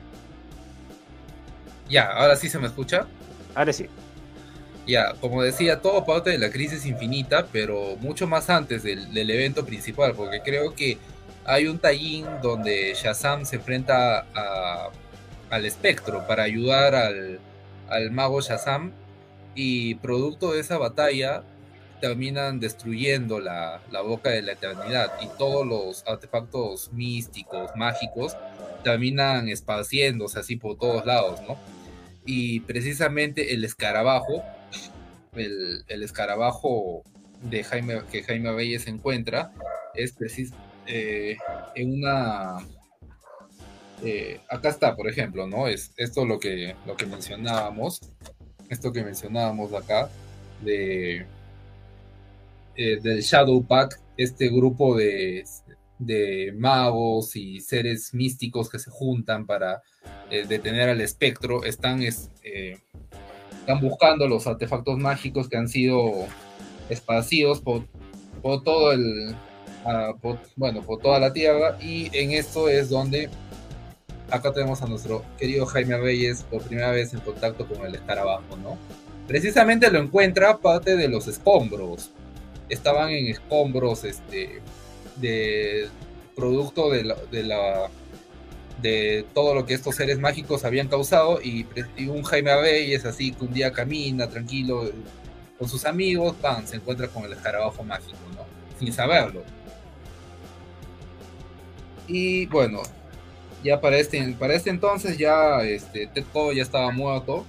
[SPEAKER 2] Ya, ahora sí se me escucha.
[SPEAKER 1] Ahora sí.
[SPEAKER 2] Ya, como decía, todo parte de la Crisis Infinita, pero mucho más antes del, del evento principal, porque creo que hay un tallín donde Shazam se enfrenta a, al espectro para ayudar al, al mago Shazam, y producto de esa batalla terminan destruyendo la, la boca de la eternidad, y todos los artefactos místicos, mágicos, terminan esparciéndose así por todos lados, ¿no? Y precisamente el escarabajo, el, el escarabajo de Jaime, que Jaime Reyes encuentra, es precis, eh, en una... Eh, acá está, por ejemplo, ¿no? Es esto lo que, lo que mencionábamos, esto que mencionábamos acá, de... Eh, del Shadow Pack, este grupo de, de magos y seres místicos que se juntan para eh, detener al espectro, están, es, eh, están buscando los artefactos mágicos que han sido esparcidos por, por todo el uh, por, bueno, por toda la tierra, y en esto es donde acá tenemos a nuestro querido Jaime Reyes por primera vez en contacto con el escarabajo, ¿no? Precisamente lo encuentra parte de los escombros. Estaban en escombros este, de producto de la, de la de todo lo que estos seres mágicos habían causado, y, y un Jaime Reyes así que un día camina tranquilo con sus amigos, pan, se encuentra con el escarabajo mágico, ¿no? Sin saberlo. Y bueno, ya para este, para este entonces ya este, Ted Kord ya estaba muerto.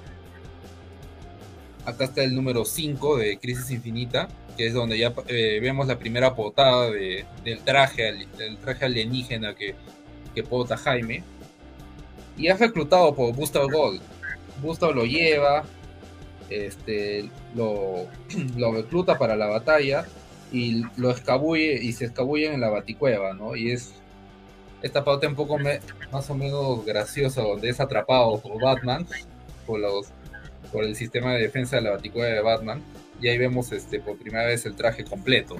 [SPEAKER 2] Acá está el número cinco de Crisis Infinita, que es donde ya eh, vemos la primera portada de, del, traje, del traje alienígena que, que porta Jaime. Y es reclutado por Buster Gold. Buster lo lleva, este, lo, lo recluta para la batalla y lo escabulle y se escabullen en la baticueva, ¿no? Y es esta parte un poco me, más o menos graciosa, donde es atrapado por Batman, por los por el sistema de defensa de la baticueva de Batman, y ahí vemos este, por primera vez el traje completo.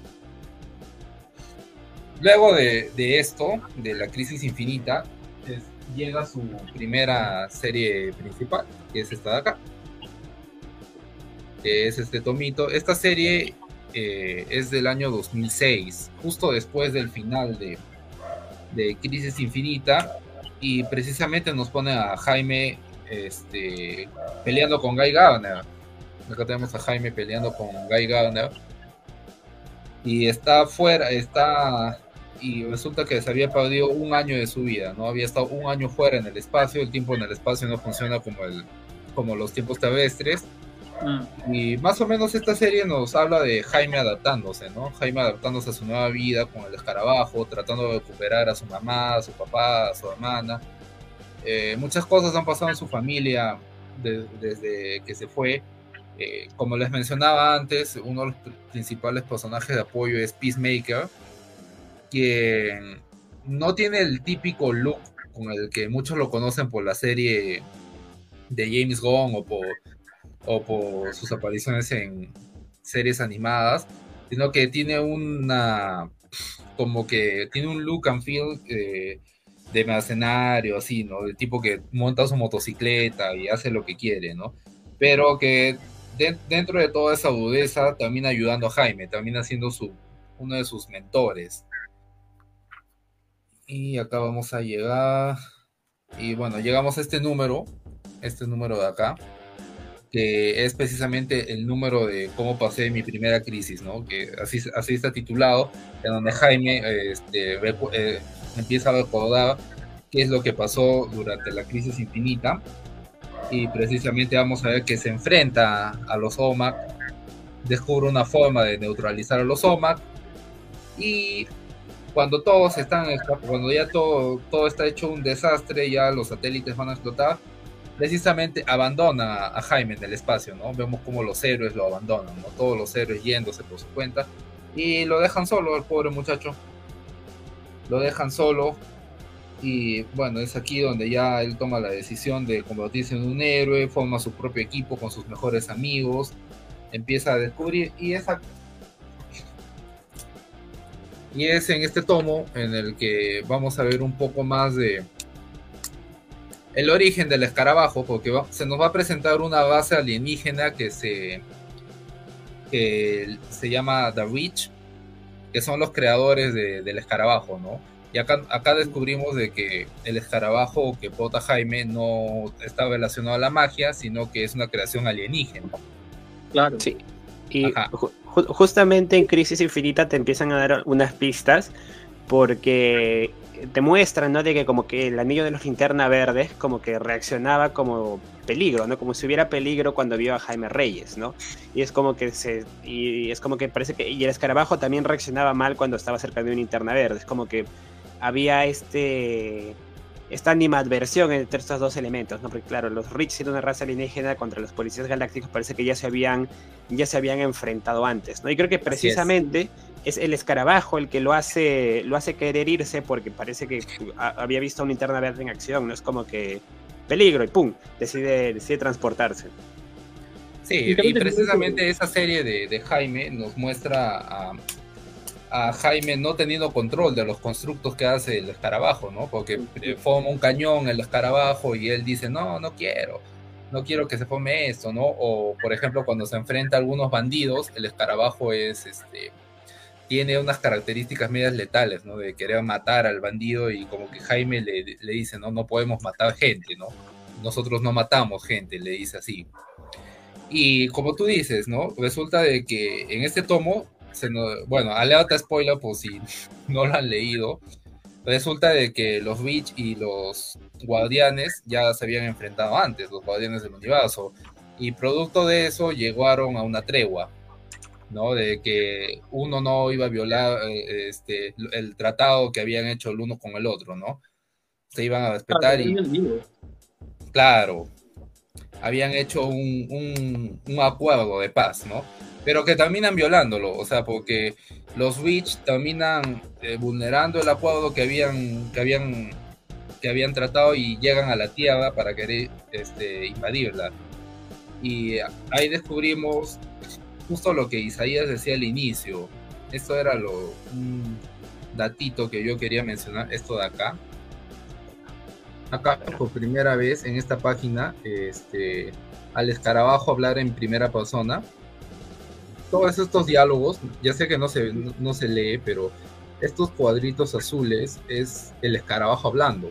[SPEAKER 2] Luego de, de esto, de la Crisis Infinita, es, llega su primera serie principal, que es esta de acá, que es este tomito. Esta serie eh, es del año dos mil seis, justo después del final de, de Crisis Infinita, y precisamente nos pone a Jaime este, peleando con Guy Gardner. Acá tenemos a Jaime peleando con Guy Gardner y está fuera, está y resulta que se había perdido un año de su vida, ¿no? Había estado un año fuera en el espacio. El tiempo en el espacio no funciona como el como los tiempos terrestres. Mm. Y más o menos esta serie nos habla de Jaime adaptándose, ¿no? Jaime adaptándose a su nueva vida con el escarabajo, tratando de recuperar a su mamá, a su papá, a su hermana. Eh, muchas cosas han pasado en su familia de, desde que se fue. Eh, como les mencionaba antes, uno de los principales personajes de apoyo es Peacemaker, que no tiene el típico look con el que muchos lo conocen por la serie de James Gunn o por, o por sus apariciones en series animadas, sino que tiene una como que tiene un look and feel eh, de mercenario, así, ¿no? El tipo que monta su motocicleta y hace lo que quiere, ¿no? Pero que de, dentro de toda esa agudeza termina ayudando a Jaime, termina siendo su, uno de sus mentores. Y acá vamos a llegar, y bueno, llegamos a este número, este número de acá, que es precisamente el número de cómo pasé mi primera crisis, ¿no? Que así, así está titulado, en donde Jaime este, eh, empieza a recordar qué es lo que pasó durante la crisis infinita, y precisamente vamos a ver que se enfrenta a los O M A C, descubre una forma de neutralizar a los O M A C, y cuando todos están, cuando ya todo, todo está hecho un desastre, ya los satélites van a explotar, precisamente abandona a Jaime en el espacio, ¿no? Vemos como los héroes lo abandonan, ¿no? Todos los héroes yéndose por su cuenta, y lo dejan solo, el pobre muchacho. Lo dejan solo, y bueno, es aquí donde ya él toma la decisión de convertirse en un héroe, forma su propio equipo con sus mejores amigos, empieza a descubrir, y esa... Y es en este tomo en el que vamos a ver un poco más de el origen del escarabajo, porque va, se nos va a presentar una base alienígena que se, que se llama The Reach, que son los creadores de, del escarabajo, ¿no? Y acá, acá descubrimos de que el escarabajo que porta Jaime no está relacionado a la magia, sino que es una creación alienígena.
[SPEAKER 1] Claro. Sí. Y ju justamente en Crisis Infinita te empiezan a dar unas pistas, porque te muestran, ¿no? De que como que el anillo de los Linterna Verdes como que reaccionaba como peligro, ¿no? Como si hubiera peligro cuando vio a Jaime Reyes, ¿no? Y es como que se y es como que parece que y el escarabajo también reaccionaba mal cuando estaba cerca de un Linterna Verde. Es como que había este esta animadversión entre estos dos elementos, ¿no? Porque claro, los Reach, siendo una raza alienígena contra los policías galácticos, parece que ya se habían ya se habían enfrentado antes, ¿no? Y creo que precisamente es. es el escarabajo el que lo hace lo hace querer irse, porque parece que a, había visto a un Linterna Verde en acción, ¿no? Es como que peligro y pum, decide, decide transportarse.
[SPEAKER 2] Sí, y, y precisamente esa serie de, de Jaime nos muestra a, a Jaime no teniendo control de los constructos que hace el escarabajo, ¿no? Porque forma un cañón el escarabajo y él dice, no, no quiero, no quiero que se forme esto, ¿no? O, por ejemplo, cuando se enfrenta a algunos bandidos, el escarabajo es, este, tiene unas características medias letales, ¿no? De querer matar al bandido, y como que Jaime le, le dice, no, no podemos matar gente, ¿no? Nosotros no matamos gente, le dice así. Y como tú dices, ¿no? Resulta de que en este tomo, se nos, bueno, alerta spoiler por si no lo han leído, resulta de que los Reach y los Guardianes ya se habían enfrentado antes, los Guardianes del Universo, y producto de eso llegaron a una tregua, ¿no? De que uno no iba a violar eh, este, el tratado que habían hecho el uno con el otro, ¿no? Se iban a respetar. Ah, y claro, habían hecho un, un, un acuerdo de paz, ¿no? Pero que terminan violándolo, o sea, porque los Reach terminan eh, vulnerando el acuerdo que habían, que habían que habían tratado, y llegan a la Tierra para querer este, invadirla. Y ahí descubrimos justo lo que Isaías decía al inicio. Esto era lo, un datito que yo quería mencionar, esto de acá. Acá, por primera vez en esta página, este, al escarabajo hablar en primera persona. todos estos diálogos, ya sé que no se, no, no se lee, pero estos cuadritos azules es el escarabajo hablando.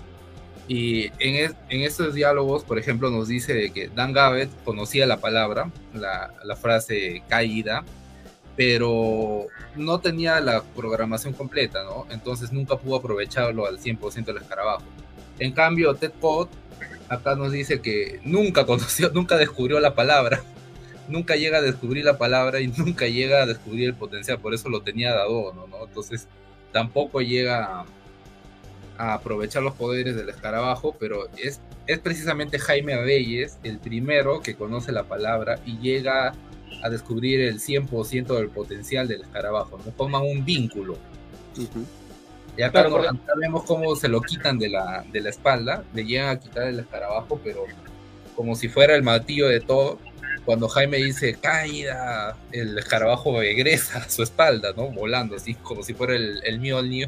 [SPEAKER 2] Y en, es, en estos diálogos, por ejemplo, nos dice de que Dan Gabbett conocía la palabra, la, la frase caída, pero no tenía la programación completa, ¿no? Entonces nunca pudo aprovecharlo al cien por ciento el escarabajo. En cambio, Ted Pod acá nos dice que nunca conoció, nunca descubrió la palabra, nunca llega a descubrir la palabra y nunca llega a descubrir el potencial, por eso lo tenía de adorno, ¿no? Entonces tampoco llega a, a aprovechar los poderes del escarabajo, pero es, es precisamente Jaime Reyes el primero que conoce la palabra y llega a descubrir el cien por ciento del potencial del escarabajo, ¿no? Forman un vínculo. Uh-huh. Y acá, claro, no, acá vemos cómo se lo quitan de la, de la espalda, le llegan a quitar el escarabajo, pero como si fuera el martillo de todo. Cuando Jaime dice caída, el escarabajo regresa a su espalda, ¿no? Volando, así como si fuera el, el Mjolnir.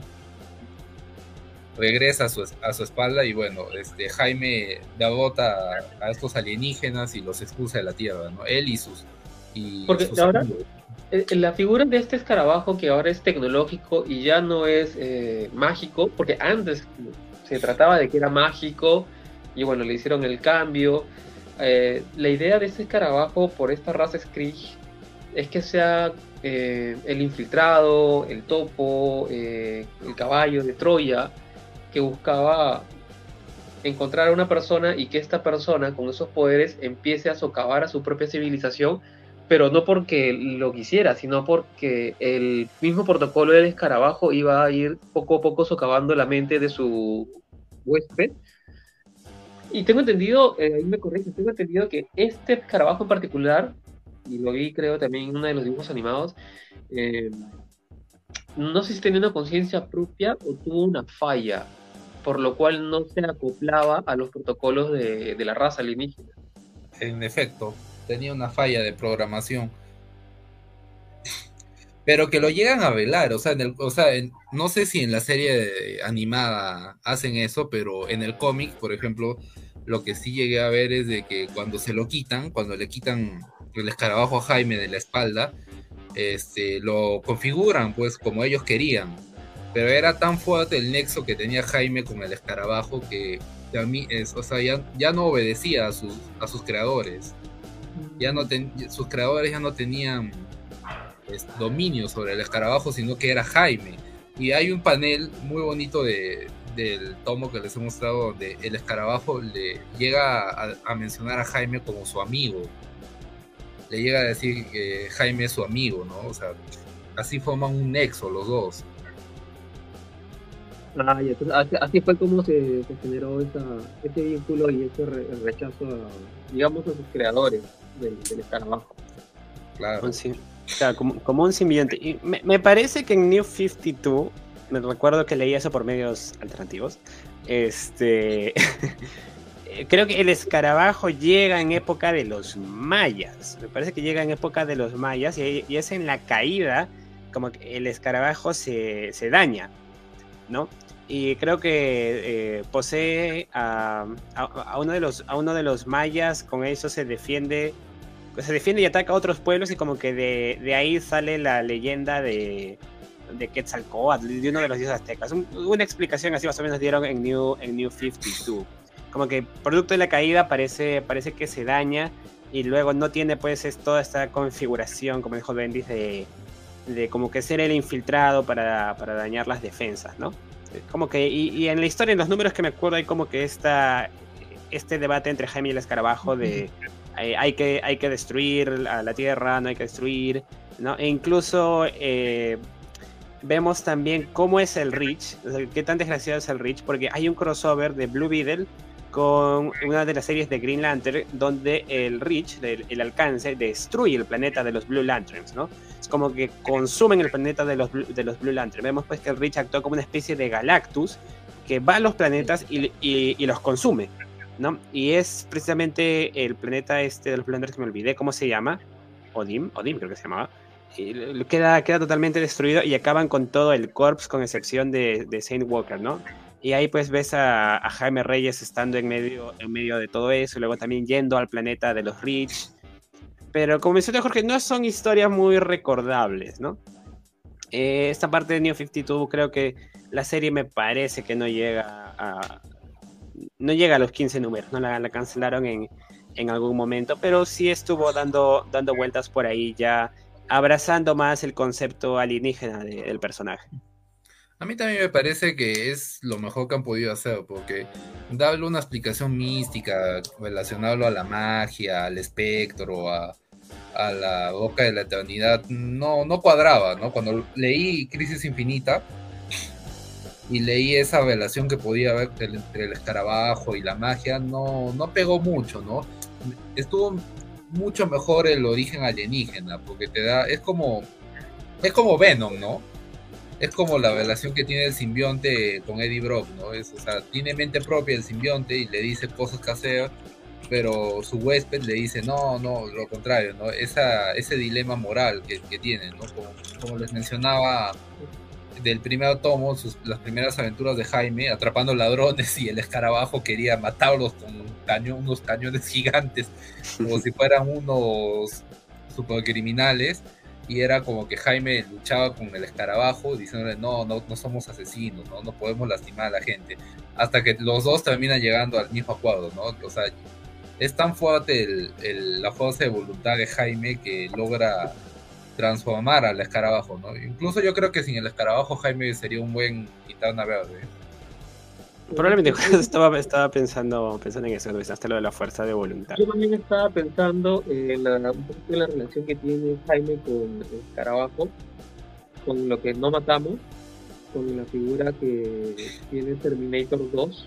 [SPEAKER 2] Regresa a su, a su espalda y bueno, este, Jaime derrota a, a estos alienígenas y los expulsa de la Tierra, ¿no? Él y sus... Y
[SPEAKER 3] Porque
[SPEAKER 2] sus
[SPEAKER 3] ahora, amigos. La figura de este escarabajo que ahora es tecnológico y ya no es eh, mágico, porque antes se trataba de que era mágico y bueno, le hicieron el cambio. Eh, la idea de este escarabajo por esta raza Skrull es que sea eh, el infiltrado, el topo, eh, el caballo de Troya, que buscaba encontrar a una persona y que esta persona con esos poderes empiece a socavar a su propia civilización, pero no porque lo quisiera, sino porque el mismo protocolo del escarabajo iba a ir poco a poco socavando la mente de su huésped. Y tengo entendido, eh, ahí me corrijo, tengo entendido que este escarabajo en particular, y lo vi creo también en uno de los dibujos animados, eh, no sé si tenía una conciencia propia o tuvo una falla, por lo cual no se acoplaba a los protocolos de, de la raza alienígena.
[SPEAKER 2] En efecto, tenía una falla de programación. Pero que lo llegan a velar, o sea, en el, o sea en, no sé si en la serie animada hacen eso, pero en el cómic, por ejemplo, lo que sí llegué a ver es de que cuando se lo quitan, cuando le quitan el escarabajo a Jaime de la espalda, este, lo configuran pues como ellos querían, pero era tan fuerte el nexo que tenía Jaime con el escarabajo que, que a mí es, o sea, ya, ya no obedecía a sus, a sus creadores, ya no ten, sus creadores ya no tenían pues, dominio sobre el escarabajo, sino que era Jaime. Y hay un panel muy bonito de, del tomo que les he mostrado donde el escarabajo le llega a, a mencionar a Jaime como su amigo, le llega a decir que Jaime es su amigo, ¿no? O sea, así forman un nexo los dos.
[SPEAKER 3] Ah, y entonces, así, así fue como se, se generó esa, ese vínculo y ese re, rechazo, a, digamos, a sus creadores del, del escarabajo.
[SPEAKER 2] Claro.
[SPEAKER 1] Sí, claro, como, como un simbionte. Y me, me parece que en New cincuenta y dos, me recuerdo que leí eso por medios alternativos, este... creo que el escarabajo llega en época de los mayas. Me parece que llega en época de los mayas y, y es en la caída como que el escarabajo se, se daña, ¿no? Y creo que eh, posee a, a, a, uno de los, a uno de los mayas, con eso se defiende, se defiende y ataca a otros pueblos y como que de, de ahí sale la leyenda de, de Quetzalcóatl, de uno de los dioses aztecas. Un, una explicación así más o menos dieron en New, en New cincuenta y dos. Como que producto de la caída parece, parece que se daña y luego no tiene pues es toda esta configuración, como dijo Bendis, de, de como que ser el infiltrado para, para dañar las defensas, ¿no? Como que, y, y en la historia, en los números que me acuerdo, hay como que esta, este debate entre Jaime y el escarabajo de eh, hay, que, hay que destruir a la Tierra, no hay que destruir, ¿no? E incluso eh, vemos también cómo es el Reach, o sea, qué tan desgraciado es el Reach, porque hay un crossover de Blue Beetle con una de las series de Green Lantern donde el Reach, el, el alcance, destruye el planeta de los Blue Lanterns, ¿no? Es como que consumen el planeta de los, de los Blue Lanterns. Vemos pues que el Reach actúa como una especie de Galactus que va a los planetas y, y, y los consume, ¿no? Y es precisamente el planeta este de los Blue Lanterns que me olvidé cómo se llama, Odim, Odim creo que se llamaba, y queda, queda totalmente destruido y acaban con todo el corpse con excepción de, de Saint Walker, ¿no? Y ahí pues ves a, a Jaime Reyes estando en medio, en medio de todo eso, y luego también yendo al planeta de los Reach. Pero como menciona Jorge, no son historias muy recordables, ¿no? Eh, esta parte de New cincuenta y dos creo que la serie me parece que no llega a no llega a los quince números, no la, la cancelaron en, en algún momento, pero sí estuvo dando, dando vueltas por ahí, ya abrazando más el concepto alienígena de, del personaje.
[SPEAKER 2] A mí también me parece que es lo mejor que han podido hacer, porque darle una explicación mística, relacionarlo a la magia, al espectro, a, a la boca de la eternidad, no, no cuadraba, ¿no? Cuando leí Crisis Infinita y leí esa relación que podía haber entre el escarabajo y la magia, no, no pegó mucho, ¿no? Estuvo mucho mejor el origen alienígena, porque te da, es como, es como Venom, ¿no? Es como la relación que tiene el simbionte con Eddie Brock, ¿no? Es, o sea, tiene mente propia el simbionte y le dice cosas que hacer, pero su huésped le dice, no, no, lo contrario, ¿no? Esa, ese dilema moral que, que tiene, ¿no? Como, como les mencionaba del primer tomo, sus, las primeras aventuras de Jaime, atrapando ladrones, y el escarabajo quería matarlos con un cañón, unos cañones gigantes, como si fueran unos supercriminales, y era como que Jaime luchaba con el escarabajo, diciéndole, no, no, no somos asesinos, ¿no? No podemos lastimar a la gente, hasta que los dos terminan llegando al mismo acuerdo, ¿no? O sea, es tan fuerte el, el, la fuerza de voluntad de Jaime que logra transformar al escarabajo, ¿no? Incluso yo creo que sin el escarabajo Jaime sería un buen Linterna Verde.
[SPEAKER 1] Probablemente estaba, estaba pensando, pensando en eso, cuando pensaste lo de la fuerza de voluntad.
[SPEAKER 3] Yo también estaba pensando en la, un poquito en la relación que tiene Jaime con el escarabajo, con lo que no matamos, con la figura que tiene Terminator dos.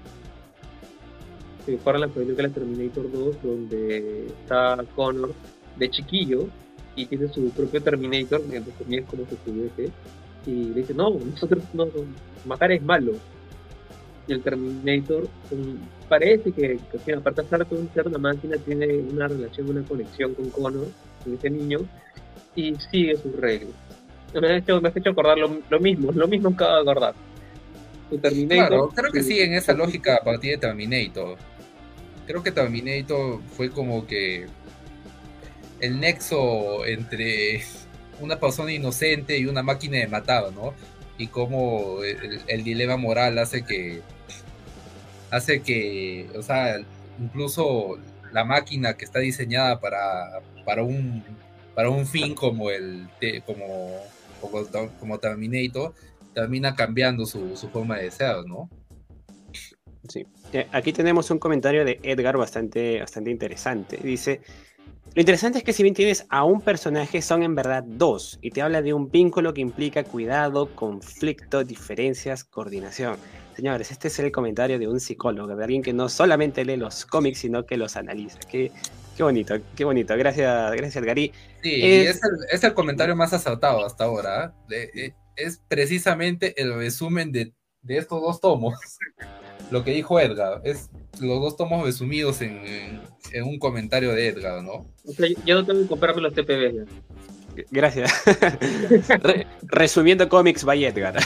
[SPEAKER 3] Si recuerdan la película Terminator dos, donde está Connor de chiquillo y tiene su propio Terminator, que también es como su juguete, y le dice, no, nosotros no, matar es malo. Y el Terminator um, parece que, que aparte de estar con ser una máquina, tiene una relación, una conexión con Connor, con ese niño, y sigue sus reglas. Me has hecho, me has hecho acordar lo, lo mismo, lo mismo acabo de acordar. Su Terminator,
[SPEAKER 2] claro, creo que
[SPEAKER 3] su,
[SPEAKER 2] sí, en esa lógica a partir de Terminator. Creo que Terminator fue como que el nexo entre una persona inocente y una máquina de matar, ¿no? Y cómo el, el dilema moral hace que hace que, o sea, incluso la máquina que está diseñada para, para un para un fin como el como como, como Terminator termina cambiando su, su forma de ser, ¿no?
[SPEAKER 1] Sí. Aquí tenemos un comentario de Edgar bastante, bastante interesante. Dice: lo interesante es que si bien tienes a un personaje, son en verdad dos, y te habla de un vínculo que implica cuidado, conflicto, diferencias, coordinación. Señores, este es el comentario de un psicólogo, de alguien que no solamente lee los cómics, sino que los analiza. Qué, qué bonito, qué bonito. Gracias, gracias Edgar. Y
[SPEAKER 2] sí,
[SPEAKER 1] es...
[SPEAKER 2] es, el, es el comentario más acertado hasta ahora. ¿eh? De, es precisamente el resumen de, de estos dos tomos. Lo que dijo Edgar, es los dos tomos resumidos en, en, en un comentario de Edgar, ¿no?
[SPEAKER 3] O sea, yo no tengo que comprarme los T P B ya.
[SPEAKER 1] Gracias. Re, resumiendo cómics by Edgar.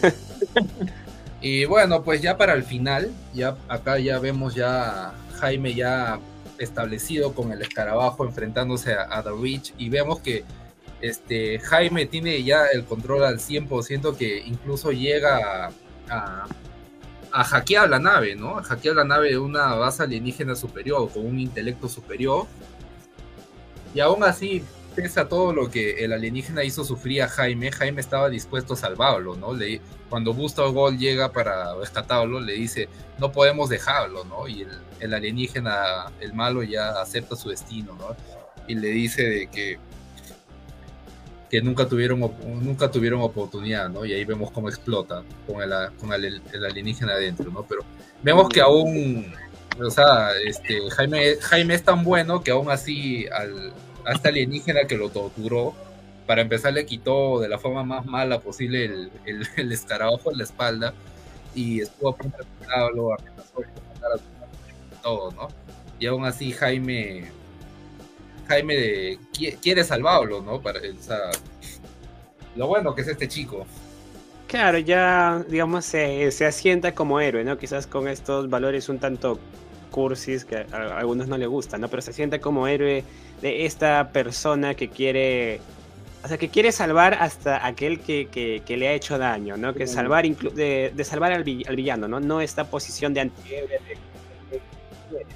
[SPEAKER 2] Y bueno, pues ya para el final, ya acá ya vemos ya a Jaime ya establecido con el escarabajo enfrentándose a, a The Witch, y vemos que este Jaime tiene ya el control al cien por ciento, que incluso llega a, a a hackear la nave, ¿no? A hackear la nave de una base alienígena superior, con un intelecto superior. Y aún así, pese a todo lo que el alienígena hizo sufrir a Jaime, Jaime estaba dispuesto a salvarlo, ¿no? Le, cuando Buster Gold llega para rescatarlo, le dice, no podemos dejarlo, ¿no? Y el, el alienígena, el malo, ya acepta su destino, ¿no? Y le dice de que que nunca tuvieron nunca tuvieron oportunidad, ¿no? Y ahí vemos cómo explota con el, con el, el alienígena adentro, ¿no? Pero vemos que aún, o sea, este, Jaime, Jaime es tan bueno que aún así al, a este alienígena que lo torturó, para empezar le quitó de la forma más mala posible el, el, el escarabajo en la espalda, y estuvo a punto de matarlo, amenazó con matar a su madre, todo, ¿no? Y aún así Jaime Jaime de, quiere salvarlo, ¿no? Para, o sea, lo bueno que es este chico.
[SPEAKER 1] Claro, ya, digamos, se, se asienta como héroe, ¿no? Quizás con estos valores un tanto cursis que a, a algunos no le gustan, ¿no? Pero se asienta como héroe de esta persona que quiere, o sea, que quiere salvar hasta aquel que, que, que le ha hecho daño, ¿no? Que salvar inclu de, de salvar al, vill al villano, ¿no? No esta posición de antihéroe de, de, de,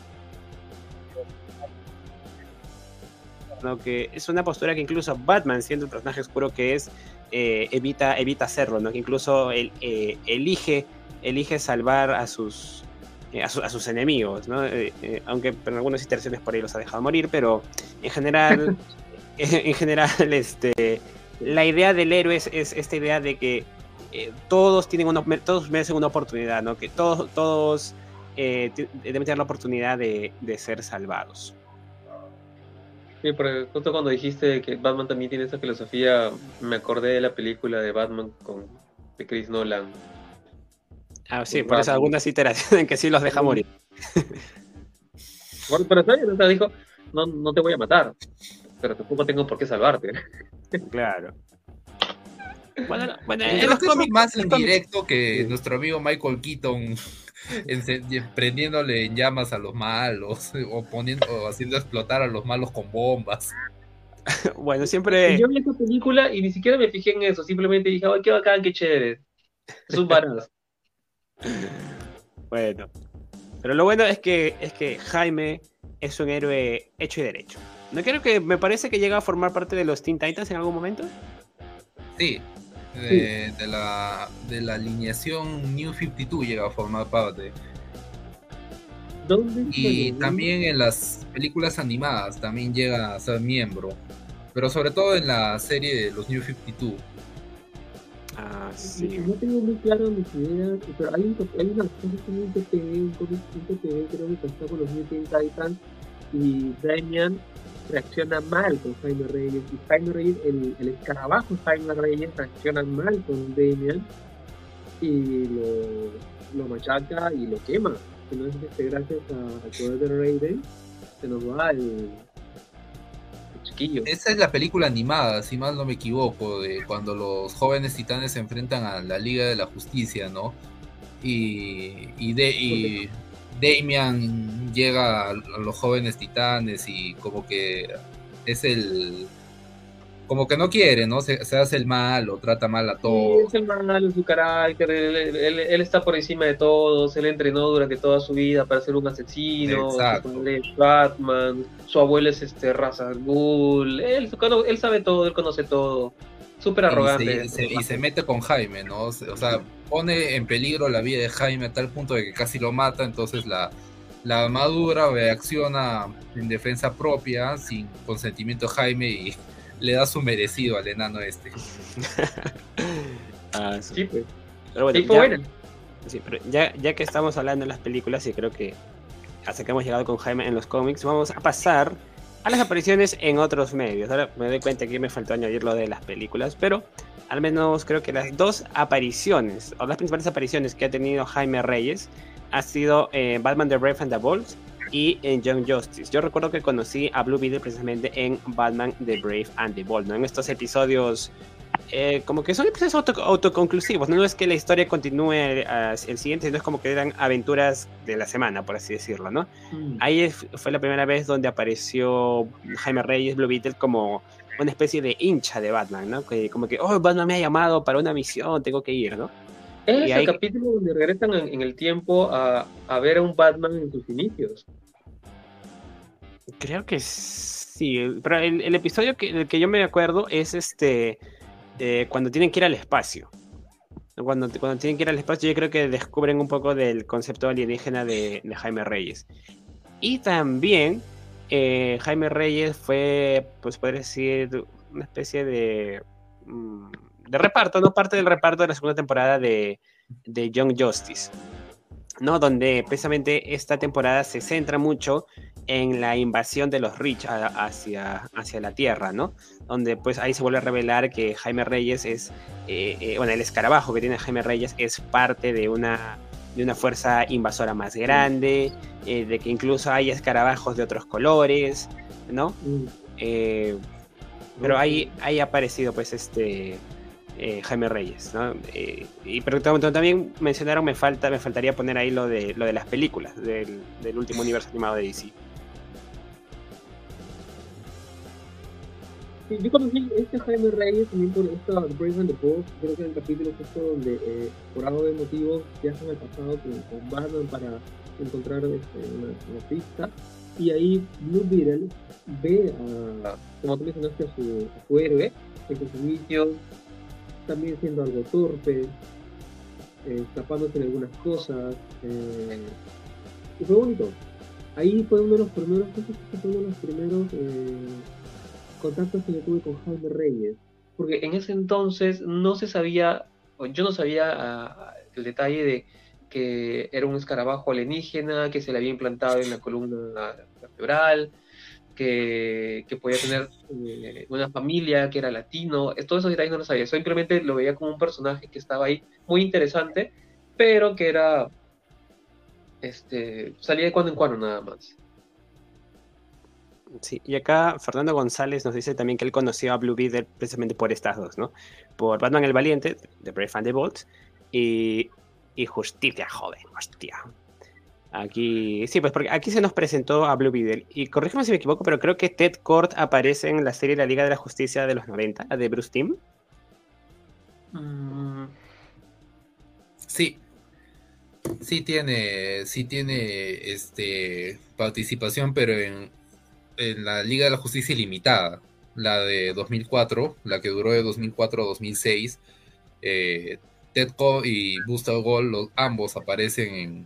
[SPEAKER 1] ¿no? Que es una postura que incluso Batman, siendo el personaje oscuro que es, eh, evita, evita hacerlo, ¿no? Que incluso él eh, elige, elige salvar a sus, eh, a, su, a sus enemigos, ¿no? Eh, eh, aunque en algunas iteraciones por ahí los ha dejado morir, pero en general, en general, este, la idea del héroe es, es esta idea de que eh, todos tienen una, todos merecen una oportunidad, ¿no? Que todos, todos eh, deben tener la oportunidad de, de ser salvados.
[SPEAKER 3] Sí, porque justo cuando dijiste que Batman también tiene esa filosofía, me acordé de la película de Batman con de Chris Nolan.
[SPEAKER 1] Ah, sí, por eso algunas iteraciones en que sí los deja morir.
[SPEAKER 3] Bueno, pero está bien, o sea, dijo, no, no te voy a matar, pero tampoco tengo por qué salvarte.
[SPEAKER 1] Claro. Bueno, bueno
[SPEAKER 2] en los cómics es más indirecto que sí. Nuestro amigo Michael Keaton prendiéndole en llamas a los malos o poniendo o haciendo explotar a los malos con bombas.
[SPEAKER 1] Bueno, siempre
[SPEAKER 3] yo vi esta película y ni siquiera me fijé en eso, simplemente dije, ay, qué bacán, qué chévere. Es un barazo.
[SPEAKER 1] Bueno, pero lo bueno es que es que Jaime es un héroe hecho y derecho. ¿No creo que me parece que llega a formar parte de los Teen Titans en algún momento?
[SPEAKER 2] Sí. De, de, la, de la alineación New cincuenta y dos llega a formar parte. Y también en las películas animadas también llega a ser miembro, pero sobre todo en la serie de los New cincuenta y dos.
[SPEAKER 1] Ah, sí.
[SPEAKER 3] No tengo muy claro mis ideas, pero hay, un, hay unas cosas como un T P V, un cómic T P V, creo que está con los New Titans y Damian reacciona mal con Jaime Reyes y Jaime Reyes, el, el escarabajo Jaime Reyes reacciona mal con Damian y lo, lo machaca y lo quema. Entonces, este, gracias a, al poder de Raiden se nos va el, el chiquillo.
[SPEAKER 2] Esa es la película animada, si mal no me equivoco, de cuando los jóvenes titanes se enfrentan a la Liga de la Justicia, ¿no? Y, y, de, y Damian llega a los jóvenes titanes y como que es el... como que no quiere, ¿no? Se, se hace el mal o trata mal a todos.
[SPEAKER 3] Sí, es el mal en su carácter, él, él, él está por encima de todos, él entrenó durante toda su vida para ser un asesino, su es Batman, su abuelo es este Ra's al Ghul, él, él sabe todo, él conoce todo, súper arrogante.
[SPEAKER 2] Y se, y, se, y se mete con Jaime, ¿no? O sea, pone en peligro la vida de Jaime a tal punto de que casi lo mata, entonces la, la armadura reacciona en defensa propia, sin consentimiento de Jaime y le da su merecido al enano este.
[SPEAKER 1] Ah, sí.
[SPEAKER 3] Sí, pues.
[SPEAKER 1] Pero bueno,
[SPEAKER 3] sí, fue
[SPEAKER 1] ya,
[SPEAKER 3] buena.
[SPEAKER 1] Sí, pero ya, ya que estamos hablando de las películas y creo que hasta que hemos llegado con Jaime en los cómics, vamos a pasar a las apariciones en otros medios. Ahora me doy cuenta que me faltó añadir lo de las películas, pero al menos creo que las dos apariciones, o las principales apariciones que ha tenido Jaime Reyes, ha sido eh, Batman The Brave and the Bold y en Young Justice. Yo recuerdo que conocí a Blue Beetle precisamente en Batman The Brave and the Bold, ¿no? En estos episodios, eh, como que son episodios auto, autoconclusivos, ¿no? No es que la historia continúe uh, el siguiente, sino es como que eran aventuras de la semana, por así decirlo, ¿no? Mm. Ahí fue la primera vez donde apareció Jaime Reyes, Blue Beetle, como una especie de hincha de Batman, ¿no? Que como que, oh, Batman me ha llamado para una misión, tengo que ir, ¿no?
[SPEAKER 3] Es y el ahí... capítulo donde regresan en, en el tiempo a, a ver a un Batman en sus inicios.
[SPEAKER 1] Creo que sí, pero el, el episodio que, del que yo me acuerdo es este eh, cuando tienen que ir al espacio. Cuando, cuando tienen que ir al espacio, yo creo que descubren un poco del concepto alienígena de, de Jaime Reyes. Y también eh, Jaime Reyes fue, pues podría decir, una especie de, de reparto, ¿no? Parte del reparto de la segunda temporada de, de Young Justice, ¿no? Donde precisamente esta temporada se centra mucho en la invasión de los Rich hacia, hacia la Tierra, ¿no? Donde pues ahí se vuelve a revelar que Jaime Reyes es, eh, eh, bueno, el escarabajo que tiene Jaime Reyes es parte de una, de una fuerza invasora más grande, eh, de que incluso hay escarabajos de otros colores, ¿no? Eh, pero ahí, ahí ha aparecido pues este... Eh, Jaime Reyes, ¿no? Eh, y pero también mencionaron, me falta, me faltaría poner ahí lo de lo de las películas del, del último universo animado de D C.
[SPEAKER 3] Sí, yo conocí a este Jaime Reyes también por esta Brave and the Bold, creo que en el capítulo justo donde eh, por algo de motivos viajan al pasado con, con Batman para encontrar este, una, una pista, y ahí Blue Beetle ve a, como tú mencionaste, a su, a su héroe en sus inicios, también siendo algo torpe, eh, escapándose en algunas cosas, eh, y fue bonito. Ahí fue uno de los primeros, fue uno de los primeros eh, contactos que yo tuve con Jaime Reyes, porque en ese entonces no se sabía, o yo no sabía ah, el detalle de que era un escarabajo alienígena, que se le había implantado en la columna vertebral, que, que podía tener eh, una familia, que era latino, todos esos detalles no los sabía, simplemente lo veía como un personaje que estaba ahí muy interesante, pero que era, este, salía de cuando en cuando nada más.
[SPEAKER 1] Sí, y acá Fernando González nos dice también que él conoció a Blue Beetle precisamente por estas dos, ¿no? Por Batman el Valiente, de Brave and the Bold, y, y Justicia Joven, hostia. Aquí, sí, pues porque aquí se nos presentó a Blue Beetle, y corrígeme si me equivoco, pero creo que Ted Kord aparece en la serie La Liga de la Justicia de los noventa, la de Bruce Timm.
[SPEAKER 3] Mm.
[SPEAKER 2] Sí, sí tiene, sí tiene este participación, pero en, en la Liga de la Justicia Ilimitada, la de dos mil cuatro, la que duró de dos mil cuatro a dos mil seis. eh, Ted Kord y Buster Gold, los, ambos aparecen en,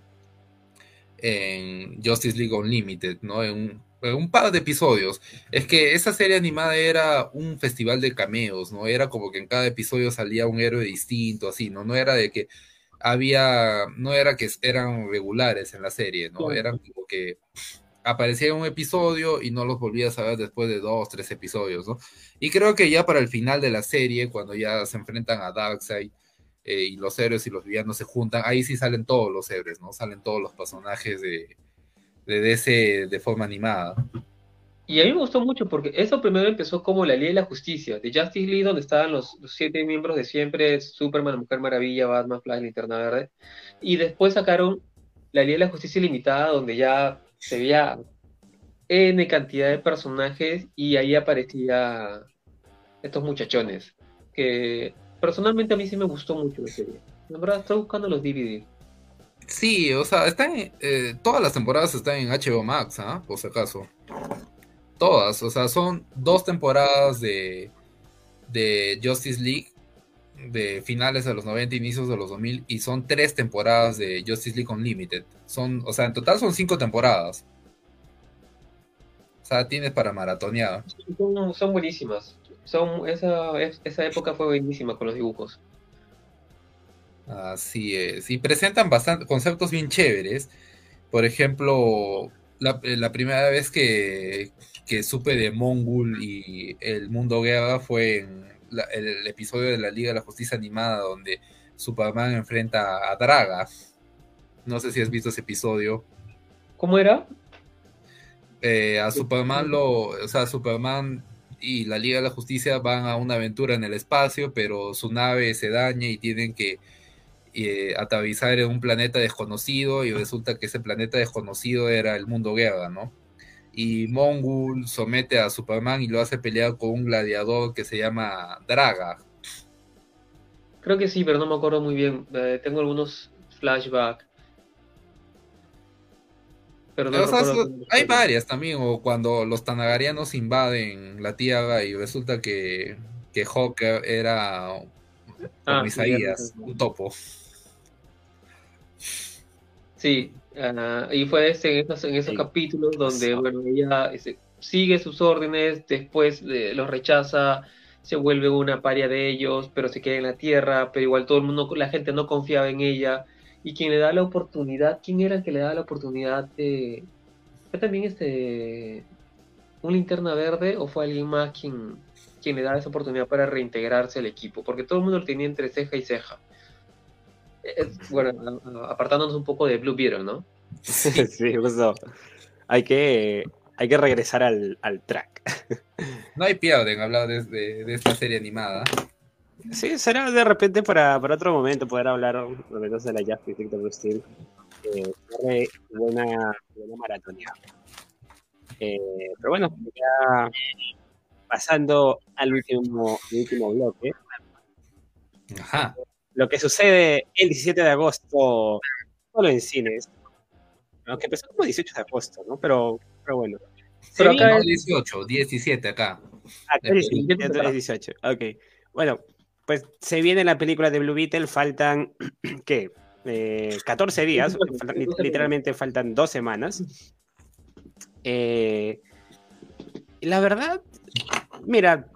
[SPEAKER 2] en Justice League Unlimited, ¿no? En un, en un par de episodios. Es que esa serie animada era un festival de cameos, ¿no? Era como que en cada episodio salía un héroe distinto, así, ¿no? No era de que había, no era que eran regulares en la serie, ¿no?
[SPEAKER 3] Claro.
[SPEAKER 2] Eran como que aparecía en un episodio y no los volvías a ver después de dos, tres episodios, ¿no? Y creo que ya para el final de la serie, cuando ya se enfrentan a Darkseid, eh, y los héroes y los villanos se juntan, ahí sí salen todos los héroes, ¿no? Salen todos los personajes de, de D C de forma animada.
[SPEAKER 3] Y a mí me gustó mucho porque eso primero empezó como la Liga de la Justicia, de Justice League, donde estaban los, los siete miembros de siempre, Superman, Mujer Maravilla, Batman, Flash, Linterna Verde. Y después sacaron la Liga de la Justicia Ilimitada, donde ya se veía N cantidad de personajes y ahí aparecía estos muchachones. Que personalmente a mí sí me gustó mucho la serie. La verdad, estoy buscando los D V D.
[SPEAKER 2] Sí, o sea, están, eh, todas las temporadas están en H B O Max, ¿ah? ¿eh? Por si acaso. Todas, o sea, son dos temporadas de, de Justice League de finales de los noventa, inicios de los dos mil, y son tres temporadas de Justice League Unlimited. Son, o sea, en total son cinco temporadas. O sea, tienes para maratonear.
[SPEAKER 3] Son, son buenísimas. Son, esa, esa época fue buenísima con los dibujos.
[SPEAKER 2] Así es. Y presentan bastante conceptos bien chéveres. Por ejemplo, la, la primera vez que, que supe de Mongul y el mundo guerra fue en la, el, el episodio de la Liga de la Justicia Animada, donde Superman enfrenta a Draga. No sé si has visto ese episodio.
[SPEAKER 3] ¿Cómo era?
[SPEAKER 2] Eh, a Superman lo, o sea, Superman y la Liga de la Justicia van a una aventura en el espacio, pero su nave se daña y tienen que eh, aterrizar en un planeta desconocido, y resulta que ese planeta desconocido era el mundo guerra, ¿no? Y Mongul somete a Superman y lo hace pelear con un gladiador que se llama Draga.
[SPEAKER 3] Creo que sí, pero no me acuerdo muy bien. Eh, tengo algunos flashbacks. Pero no
[SPEAKER 2] O sea,
[SPEAKER 3] recuerdo.
[SPEAKER 2] hay varias también, o cuando los Tanagarianos invaden la Tierra y resulta que, que Hawker era como
[SPEAKER 3] Ah,
[SPEAKER 2] Isaías, un topo.
[SPEAKER 3] sí, uh, y fue ese, en esos, en esos
[SPEAKER 1] Sí.
[SPEAKER 3] capítulos donde, bueno, ella ese, sigue sus órdenes, después eh, los rechaza, se vuelve una paria de ellos, pero se queda en la tierra, pero igual todo el mundo, la gente no confiaba en ella, y quien le da la oportunidad, ¿quién era el que le da la oportunidad de... ¿Fue también este, un Linterna Verde o fue alguien más quien, quien le da esa oportunidad para reintegrarse al equipo? Porque todo el mundo lo tenía entre ceja y ceja. Es, bueno, apartándonos un poco de Blue Beetle, ¿no?
[SPEAKER 1] Sí, sí, justo. Hay que, hay que regresar al, al track.
[SPEAKER 2] No hay pierde en hablar de, de, de esta serie animada.
[SPEAKER 1] Sí, será de repente para, para otro momento poder hablar de de la Justice League de Bruce Timm. Eh, buena, buena maratonía. Eh, pero bueno, ya pasando al último, al último bloque.
[SPEAKER 2] Ajá.
[SPEAKER 1] Lo que sucede el diecisiete de agosto, solo en cines. Aunque empezó como dieciocho de agosto, ¿no? Pero, pero bueno.
[SPEAKER 3] Pero
[SPEAKER 1] Se
[SPEAKER 3] acá
[SPEAKER 1] viene-
[SPEAKER 2] No, dieciocho, diecisiete acá.
[SPEAKER 1] Ah,
[SPEAKER 2] De
[SPEAKER 1] es
[SPEAKER 2] Perú.
[SPEAKER 1] diecisiete, es dieciocho. Ok. Bueno, pues se viene la película de Blue Beetle. Faltan, ¿qué? Eh, catorce días. Faltan- lit- literalmente faltan dos semanas. Eh, la verdad, mira,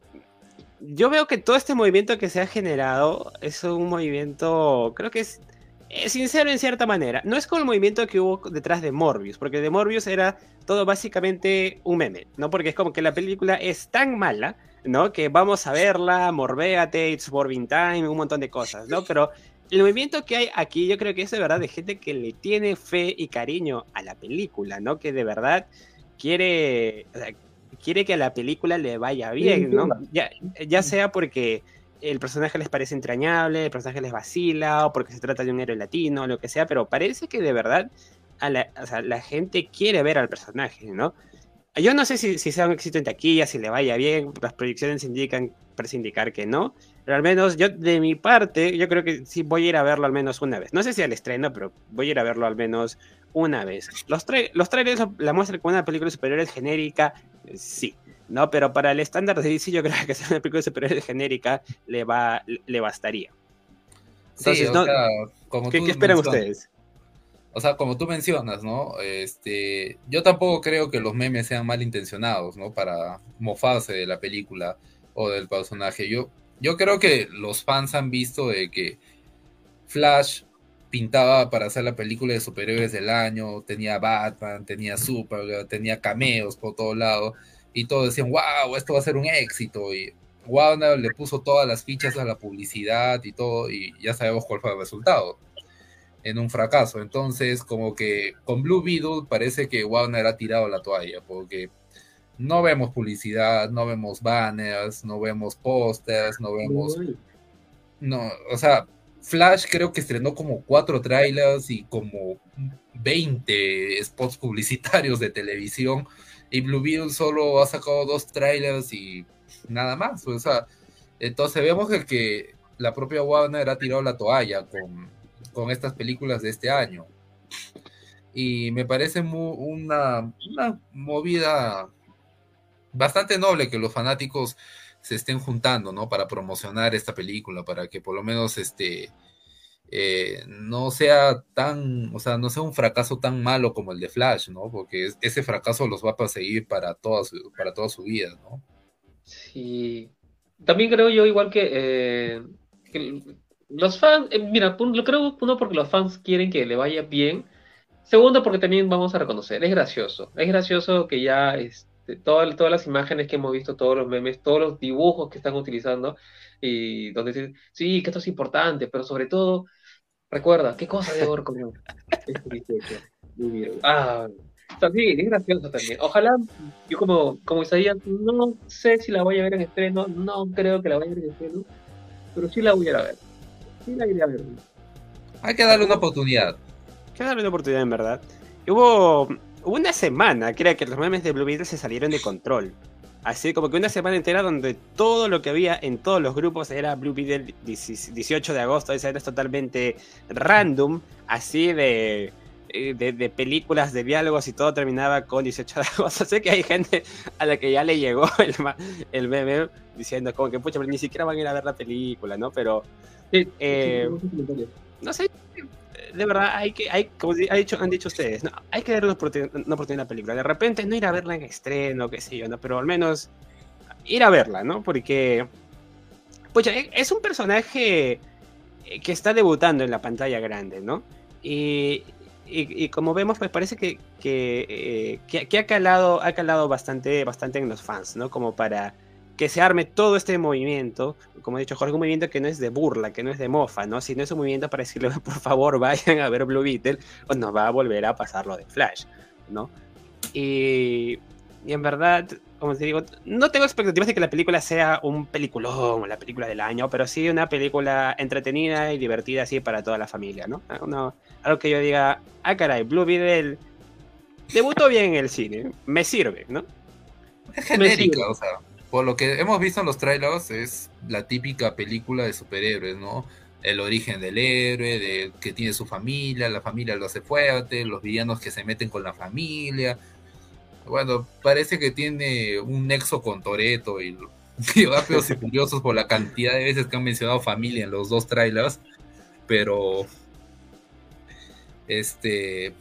[SPEAKER 1] yo veo que todo este movimiento que se ha generado es un movimiento, creo que es, es sincero en cierta manera. No es como el movimiento que hubo detrás de Morbius, porque de Morbius era todo básicamente un meme, ¿no? Porque es como que la película es tan mala, ¿no? Que vamos a verla, morbéate, it's Morbin Time, un montón de cosas, ¿no? Pero el movimiento que hay aquí, yo creo que es de verdad de gente que le tiene fe y cariño a la película, ¿no? Que de verdad quiere, o sea, quiere que a la película le vaya bien, ¿no? Ya, ya sea porque el personaje les parece entrañable, el personaje les vacila, o porque se trata de un héroe latino, lo que sea, pero parece que de verdad a la, o sea, la gente quiere ver al personaje, ¿no? Yo no sé si, si sea un éxito en taquilla, si le vaya bien, las proyecciones indican, parece indicar que no, pero al menos yo de mi parte, yo creo que sí voy a ir a verlo al menos una vez. No sé si al estreno, pero voy a ir a verlo al menos una vez. Los, tra los trailers la muestran como una película superior genérica, sí, ¿no? Pero para el estándar de D C yo creo que ser una película superior genérica le, va, le bastaría. Entonces,
[SPEAKER 2] Sí, o
[SPEAKER 1] ¿no?
[SPEAKER 2] sea, como
[SPEAKER 1] ¿Qué,
[SPEAKER 2] tú
[SPEAKER 1] qué esperan
[SPEAKER 2] mencionas,
[SPEAKER 1] ustedes?
[SPEAKER 2] o sea, como tú mencionas, ¿no? Este, yo tampoco creo que los memes sean malintencionados, ¿no? Para mofarse de la película o del personaje. Yo, yo creo que los fans han visto de que Flash pintaba para hacer la película de superhéroes del año, tenía Batman, tenía Supergirl, tenía cameos por todos lados, y todos decían, wow, esto va a ser un éxito, y Warner le puso todas las fichas a la publicidad y todo, y ya sabemos cuál fue el resultado, en un fracaso. Entonces, como que con Blue Beetle parece que Warner ha tirado la toalla, porque no vemos publicidad, no vemos banners, no vemos pósters, no vemos... No, o sea, Flash creo que estrenó como cuatro trailers y como veinte spots publicitarios de televisión, y Blue Beetle solo ha sacado dos trailers y nada más. O sea, entonces vemos que, que la propia Warner ha tirado la toalla con, con estas películas de este año. Y me parece muy, una, una movida bastante noble que los fanáticos se estén juntando, ¿no? Para promocionar esta película, para que por lo menos este eh, no sea tan, o sea, no sea un fracaso tan malo como el de Flash, ¿no? Porque es, ese fracaso los va a perseguir para toda su, para toda su vida, ¿no?
[SPEAKER 3] Sí. También creo yo, igual que, eh, que los fans, eh, mira, pun- lo creo uno porque los fans quieren que le vaya bien. Segundo, porque también vamos a reconocer, es gracioso. Es gracioso que ya este, todas, todas las imágenes que hemos visto, todos los memes, todos los dibujos que están utilizando, y donde dicen, sí, que esto es importante, pero sobre todo, recuerda, ¿qué cosa debo recordar? Este dieciocho, vivir. Ah, o sea, sí, es gracioso también. Ojalá, yo como, como Isaías, no sé si la voy a ver en estreno, no creo que la vaya a ver en estreno, pero sí la voy a ir a ver. Sí la iré a ver.
[SPEAKER 2] Hay que darle una oportunidad.
[SPEAKER 1] Que darle una oportunidad en verdad. Y hubo, hubo una semana, creo que los memes de Blue Beetle se salieron de control. Así como que una semana entera donde todo lo que había en todos los grupos era Blue Beetle dieciocho de agosto. Esa era totalmente random, así de, de, de películas, de diálogos, y todo terminaba con dieciocho de agosto. Sé que hay gente a la que ya le llegó el, el meme diciendo como que pucha, pero ni siquiera van a ir a ver la película, ¿no? Pero
[SPEAKER 3] Sí,
[SPEAKER 1] eh,
[SPEAKER 3] sí, sí, sí, sí.
[SPEAKER 1] no sé, de verdad, hay que, hay, como ha dicho, han dicho ustedes, ¿no? Hay que darle una oportunidad, una oportunidad a la película. De repente no ir a verla en estreno, qué sé yo, ¿no? Pero al menos ir a verla, ¿no? Porque, pucha, es un personaje que está debutando en la pantalla grande, ¿no? Y, y, y como vemos, pues parece que, que, eh, que, que ha calado, ha calado bastante, bastante en los fans, ¿no? Como para que se arme todo este movimiento, como he dicho Jorge, un movimiento que no es de burla, que no es de mofa, ¿no? Sino es un movimiento para decirle, por favor, vayan a ver Blue Beetle, o nos va a volver a pasar lo de Flash, ¿no? Y, y en verdad, como te digo, no tengo expectativas de que la película sea un peliculón, la película del año, pero sí una película entretenida y divertida así para toda la familia, ¿no? Uno, algo que yo diga, ah, caray, Blue Beetle debutó bien en el cine, me sirve, ¿no?
[SPEAKER 2] Es genérica, o sea. por lo que hemos visto en los trailers, es la típica película de superhéroes, ¿no? El origen del héroe, de que tiene su familia, la familia lo hace fuerte, los villanos que se meten con la familia. Bueno, parece que tiene un nexo con Toretto y, y Rápidos y Furiosos por la cantidad de veces que han mencionado familia en los dos trailers, pero este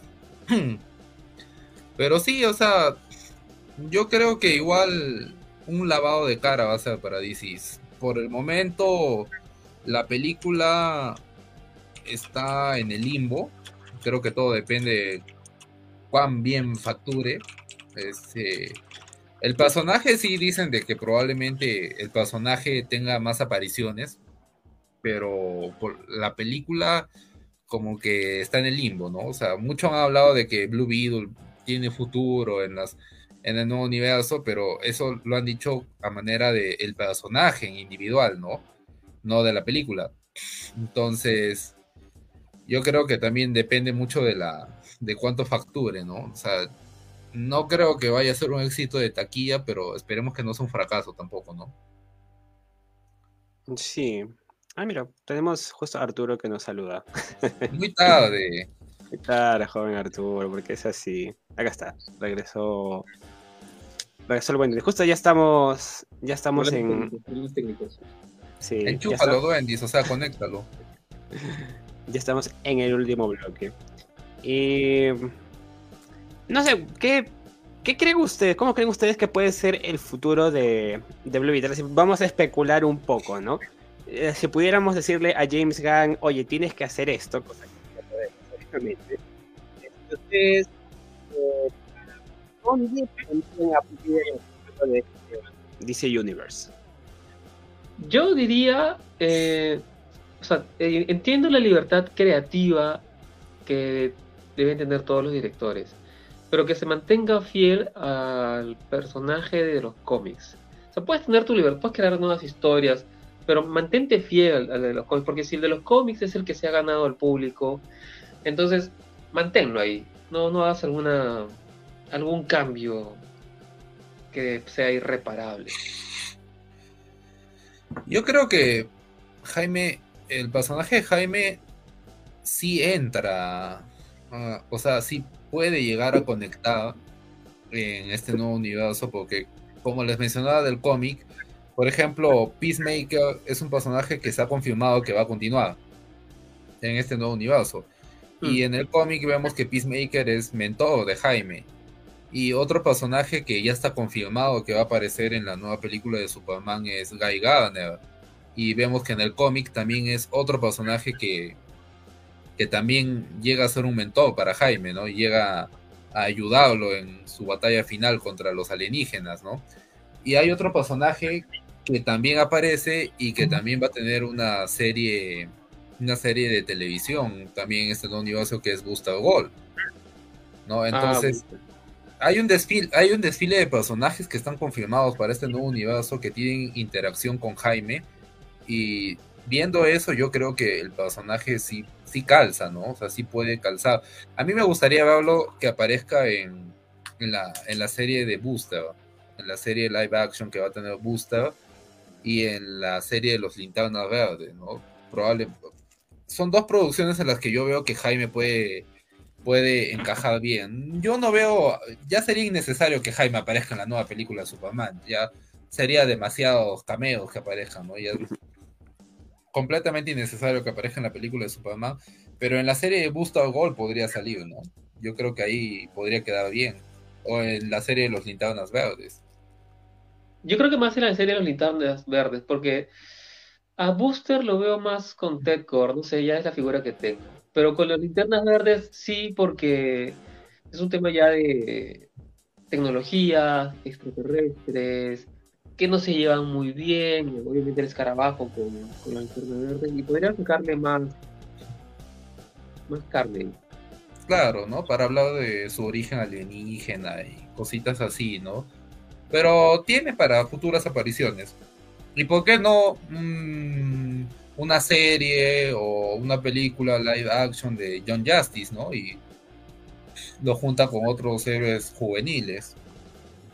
[SPEAKER 2] pero sí, o sea, yo creo que igual un lavado de cara va a ser para D C. Por el momento, la película está en el limbo. Creo que todo depende de cuán bien facture. Este, el personaje sí dicen de que probablemente el personaje tenga más apariciones, pero por la película como que está en el limbo, ¿no? O sea, muchos han hablado de que Blue Beetle tiene futuro en las en el nuevo universo, pero eso lo han dicho a manera de el personaje individual, ¿no? No de la película. Entonces, yo creo que también depende mucho de la de cuánto facture, ¿no? O sea, no creo que vaya a ser un éxito de taquilla, pero esperemos que no sea un fracaso tampoco, ¿no?
[SPEAKER 1] Sí. Ah, mira, tenemos justo a Arturo que nos saluda.
[SPEAKER 2] Muy tarde.
[SPEAKER 1] Claro, joven Arturo, porque es así. Acá está, regresó. Regresó el buen día. Justo ya estamos. Ya estamos en.
[SPEAKER 3] Problemas técnicos.
[SPEAKER 1] Sí, ya,
[SPEAKER 2] Enchúfalo,
[SPEAKER 1] está-
[SPEAKER 2] Duendis, o sea, conéctalo.
[SPEAKER 1] ya estamos en el último bloque. Y. No sé, ¿qué, qué creen ustedes? ¿Cómo creen ustedes que puede ser el futuro de, de Blue Beetle? Así, vamos a especular un poco, ¿no? Eh, si pudiéramos decirle a James Gunn, oye, tienes que hacer esto, cosa que no podemos, lógicamente. Entonces, eh, ¿dónde pondrían a Blue Beetle en el futuro de D C Universe?
[SPEAKER 3] Yo diría, eh, o sea, eh, entiendo la libertad creativa que deben tener todos los directores, pero que se mantenga fiel al personaje de los cómics. O sea, puedes tener tu libertad, puedes crear nuevas historias, pero mantente fiel al, al de los cómics, porque si el de los cómics es el que se ha ganado al público, entonces manténlo ahí. No, no hagas alguna algún cambio que sea irreparable.
[SPEAKER 2] Yo creo que Jaime, el personaje de Jaime sí entra, uh, o sea, sí puede llegar a conectar en este nuevo universo, porque como les mencionaba del cómic, por ejemplo, Peacemaker es un personaje que se ha confirmado que va a continuar en este nuevo universo. Y en el cómic vemos que Peacemaker es mentor de Jaime. Y otro personaje que ya está confirmado que va a aparecer en la nueva película de Superman es Guy Gardner. Y vemos que en el cómic también es otro personaje que, que también llega a ser un mentor para Jaime, ¿no? Y llega a ayudarlo en su batalla final contra los alienígenas, ¿no? Y hay otro personaje que también aparece y que también va a tener una serie, una serie de televisión también en este nuevo universo, que es Booster Gold, ¿no? Entonces, ah, hay un desfile, hay un desfile de personajes que están confirmados para este nuevo universo que tienen interacción con Jaime, y viendo eso yo creo que el personaje sí, sí calza, ¿no? O sea, sí puede calzar. A mí me gustaría verlo que aparezca en, en, la, en la serie de Booster, en la serie live action que va a tener Booster, y en la serie de los Linternas Verdes, ¿no? Probable, son dos producciones en las que yo veo que Jaime puede... puede encajar bien. Yo no veo, ya sería innecesario que Jaime aparezca en la nueva película de Superman, ya sería demasiados cameos que aparezcan, ¿no? Ya es completamente innecesario que aparezca en la película de Superman, pero en la serie de Booster Gold podría salir, ¿no? Yo creo que ahí podría quedar bien, o en la serie de los Linternas Verdes.
[SPEAKER 3] Yo creo que más en la serie de los Linternas Verdes, porque a Booster lo veo más con Ted Kord, no sé, ya es la figura que tengo. Pero con las Linternas Verdes sí, porque es un tema ya de tecnología, extraterrestres, que no se llevan muy bien, y obviamente el escarabajo con, con la Linterna Verde, y podrían sacarle más, más carne.
[SPEAKER 2] Claro, ¿no? Para hablar de su origen alienígena y cositas así, ¿no? Pero tiene para futuras apariciones. ¿Y por qué no mmm, una serie o una película live action de John Justice, ¿no? Y lo junta con otros héroes juveniles.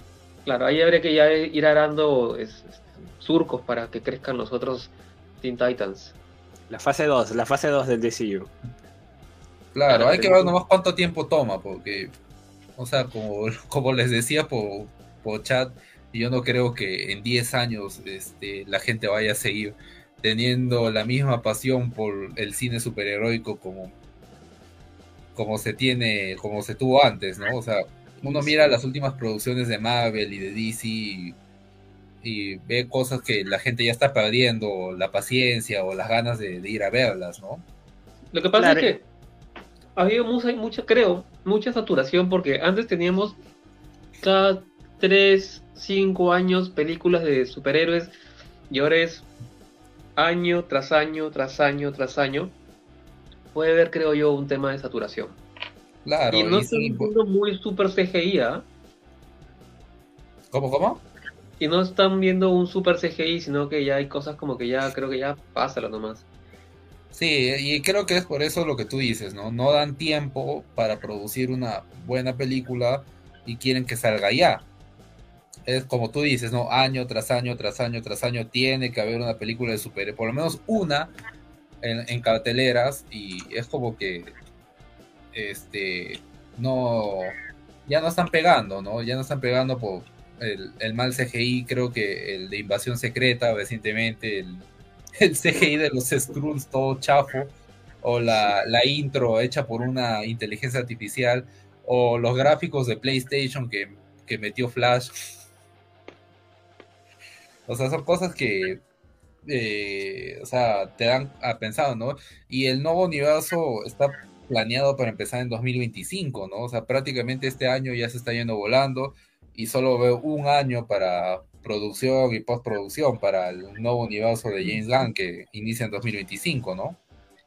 [SPEAKER 3] Claro, ahí habría que ya ir arando es- es- surcos para que crezcan los otros Teen Titans.
[SPEAKER 1] La fase dos, la fase dos del D C U.
[SPEAKER 2] Claro,
[SPEAKER 3] Claro,
[SPEAKER 2] hay que
[SPEAKER 3] pero
[SPEAKER 2] ver nomás cuánto tiempo toma, porque, o sea, como, como les decía por, por chat, yo no creo que en diez años este, la gente vaya a seguir teniendo la misma pasión por el cine superheroico como, como se tiene, como se tuvo antes, ¿no? O sea, uno mira las últimas producciones de Marvel y de D C y, y ve cosas que la gente ya está perdiendo la paciencia o las ganas de, de ir a verlas, ¿no?
[SPEAKER 3] lo que pasa es
[SPEAKER 1] Claro,
[SPEAKER 3] que había mucha, mucha, creo, mucha saturación porque antes teníamos cada tres cinco años películas de superhéroes y ahora es año tras año, tras año, tras año. Puede haber, creo yo, un tema de saturación. Y
[SPEAKER 2] Claro,
[SPEAKER 3] no
[SPEAKER 2] y
[SPEAKER 3] están
[SPEAKER 2] sí,
[SPEAKER 3] viendo muy super C G I, ¿ah?
[SPEAKER 2] ¿cómo, cómo?
[SPEAKER 3] Y no están viendo un super C G I, sino que ya hay cosas como que ya, creo que ya pásalo nomás.
[SPEAKER 2] Sí, y creo que es por eso lo que tú dices, ¿no? No dan tiempo para producir una buena película y quieren que salga ya. Es como tú dices, ¿no? Año tras año, tras año, tras año, tiene que haber una película de superhéroes, por lo menos una en, en carteleras, y es como que, este, no, ya no están pegando, ¿no? Ya no están pegando por el, el mal C G I, creo que el de Invasión Secreta recientemente, el, el C G I de los Skrulls todo chafo, o la, la intro hecha por una inteligencia artificial, o los gráficos de PlayStation que, que metió Flash. O sea, son cosas que, eh, o sea, te dan a pensar, ¿no? Y el nuevo universo está planeado para empezar en dos mil veinticinco, ¿no? O sea, prácticamente este año ya se está yendo volando y solo veo un año para producción y postproducción para el nuevo universo de James Gunn que inicia en dos mil veinticinco, ¿no?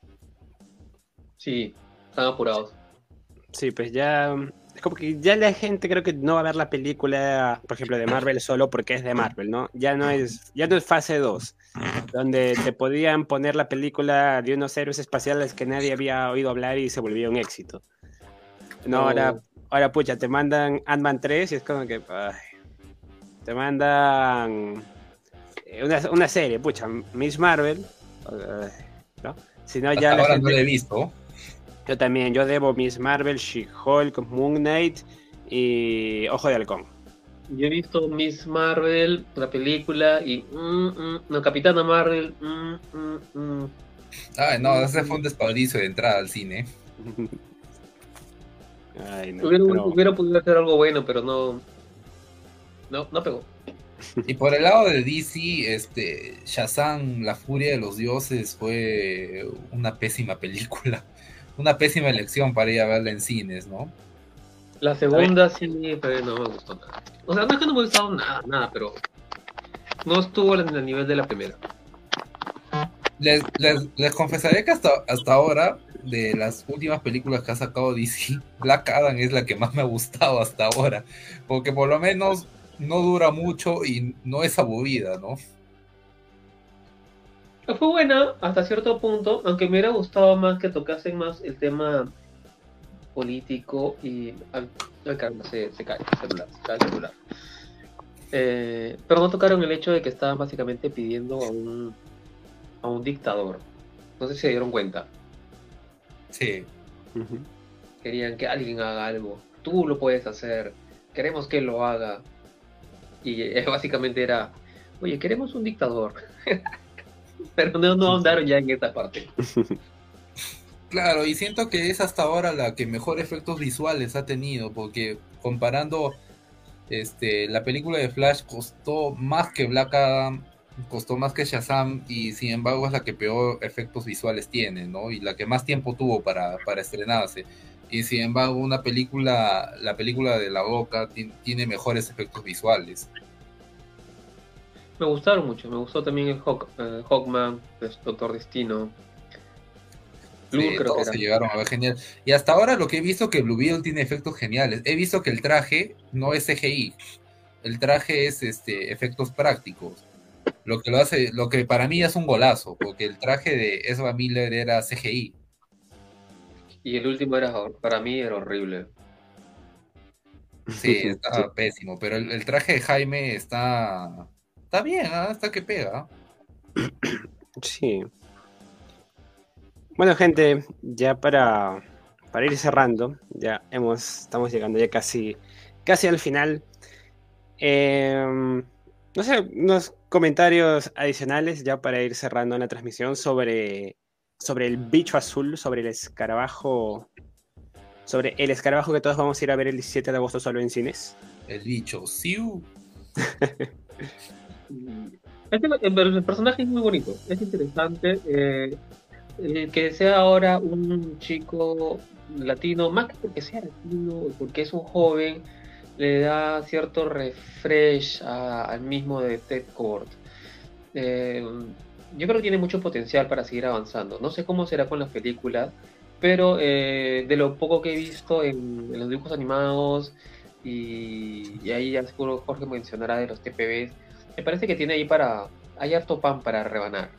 [SPEAKER 3] Sí, están apurados.
[SPEAKER 1] sí, pues ya. Es como que ya la gente creo que no va a ver la película, por ejemplo, de Marvel solo porque es de Marvel, ¿no? Ya no es, ya no es fase dos, donde te podían poner la película de unos héroes espaciales que nadie había oído hablar y se volvió un éxito. No, ahora,
[SPEAKER 3] O-
[SPEAKER 1] ahora pucha, te mandan Ant-Man tres y es como que. Ay, te mandan eh, una, una serie, pucha, Miss Marvel, ay, ¿no? Si no, ya
[SPEAKER 2] Hasta
[SPEAKER 1] la
[SPEAKER 2] ahora no lo
[SPEAKER 1] gente.
[SPEAKER 2] he visto.
[SPEAKER 1] Yo también, yo debo Miss Marvel, She-Hulk, Moon Knight y Ojo de Halcón.
[SPEAKER 3] yo he visto Miss Marvel, la película, y... mm, mm, no, Capitana Marvel. mm, mm, mm,
[SPEAKER 2] Ay, no, ese fue un
[SPEAKER 3] mm.
[SPEAKER 2] desperdicio de entrada al cine.
[SPEAKER 1] Ay, no,
[SPEAKER 3] Hubiera,
[SPEAKER 1] pero
[SPEAKER 3] hubiera podido hacer algo bueno, pero no, no, no pegó.
[SPEAKER 2] Y por el lado de D C, este, Shazam, La Furia de los Dioses fue una pésima película, una pésima elección para ir a verla en cines, ¿no?
[SPEAKER 3] La
[SPEAKER 1] a ver,
[SPEAKER 3] segunda sí, pero no me gustó nada. O sea, no es que no me gustado nada, nada, pero no estuvo en el nivel de la primera.
[SPEAKER 2] Les, les, les confesaré que hasta, hasta ahora, de las últimas películas que ha sacado D C, Black Adam es la que más me ha gustado hasta ahora, porque por lo menos no dura mucho y no es aburrida, ¿no?
[SPEAKER 3] Fue buena hasta cierto punto, aunque me hubiera gustado más que tocasen más el tema político y... Ay, ay, caramba, se, se cae el celular, se cae el celular. Eh, pero no tocaron el hecho de que estaban básicamente pidiendo a un, a un dictador. No sé si se dieron cuenta.
[SPEAKER 2] Sí.
[SPEAKER 1] ujú.
[SPEAKER 3] Querían que alguien haga algo. Tú lo puedes hacer. Queremos que él lo haga. Y eh, básicamente era, oye, queremos un dictador. Pero no, no ahondaron ya en esta parte.
[SPEAKER 2] Claro, y siento que es hasta ahora la que mejor efectos visuales ha tenido, porque comparando este, la película de Flash costó más que Black Adam, costó más que Shazam, y sin embargo es la que peor efectos visuales tiene, ¿no? Y la que más tiempo tuvo para, para estrenarse. Y sin embargo, una película, la película de La Roca ti- tiene mejores efectos visuales.
[SPEAKER 3] Me gustaron mucho. Me gustó también el Hawk, eh, Hawkman, pues, Doctor Destino. Blur
[SPEAKER 2] Sí,
[SPEAKER 3] creo que
[SPEAKER 2] todos
[SPEAKER 3] era.
[SPEAKER 2] se llegaron a ver genial. Y hasta ahora lo que he visto que Blue Beetle tiene efectos geniales. He visto que el traje no es C G I. El traje es este efectos prácticos. Lo que lo hace, lo que para mí es un golazo, porque el traje de Ezra Miller era C G I.
[SPEAKER 3] Y el último era, para mí, era horrible.
[SPEAKER 2] Sí, está pésimo, pero el, el traje de Jaime está, está bien, ¿ah? Está que pega.
[SPEAKER 1] Sí. Bueno, gente, ya para, para ir cerrando, ya hemos, estamos llegando ya casi, casi al final. Eh, no sé, unos comentarios adicionales ya para ir cerrando la transmisión sobre, sobre el bicho azul, sobre el escarabajo, sobre el escarabajo que todos vamos a ir a ver el diecisiete de agosto solo en cines.
[SPEAKER 2] El bicho, Siu.
[SPEAKER 3] Este, el personaje es muy bonito, es interesante. Eh, el que sea ahora un chico latino, más que porque sea latino, porque es un joven, le da cierto refresh a- al mismo de Ted Kord. Eh, yo creo que tiene mucho potencial para seguir avanzando. No sé cómo será con las películas, pero eh, de lo poco que he visto en, en los dibujos animados, y, y ahí ya seguro Jorge mencionará de los T P Bs, me parece que tiene ahí para, hay harto pan para rebanar.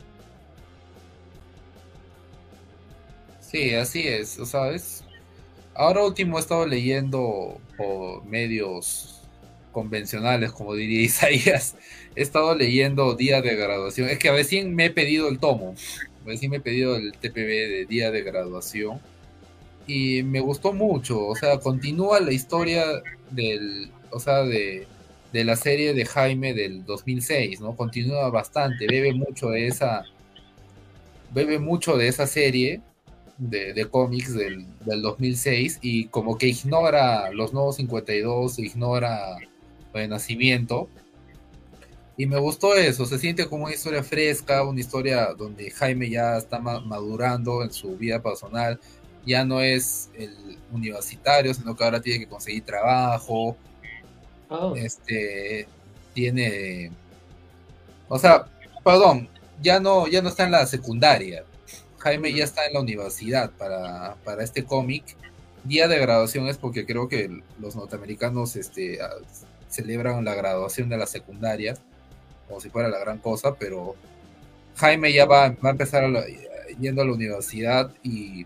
[SPEAKER 2] Sí, así es, ¿sabes? Ahora último he estado leyendo por medios convencionales, como diría Isaías. He estado leyendo Día de Graduación. Es que recién me he pedido el tomo. Recién me he pedido el T P B de Día de Graduación. Y me gustó mucho. O sea, continúa la historia del. O sea, de, de la serie de Jaime del dos mil seis, ¿no? Continúa bastante. Bebe mucho de esa. Bebe mucho de esa serie de, de cómics del, del dos mil seis y como que ignora los nuevos cincuenta y dos, ignora Renacimiento. Y me gustó eso, se siente como una historia fresca, una historia donde Jaime ya está ma madurando en su vida personal, ya no es el universitario, sino que ahora tiene que conseguir trabajo,
[SPEAKER 3] Ah,
[SPEAKER 2] este, tiene, o sea, perdón, ya no, ya no está en la secundaria, Jaime ya está en la universidad para, para este cómic. Día de graduación es porque creo que los norteamericanos este, celebran la graduación de la secundaria como si fuera la gran cosa, pero Jaime ya va, va a empezar a la, yendo a la universidad y,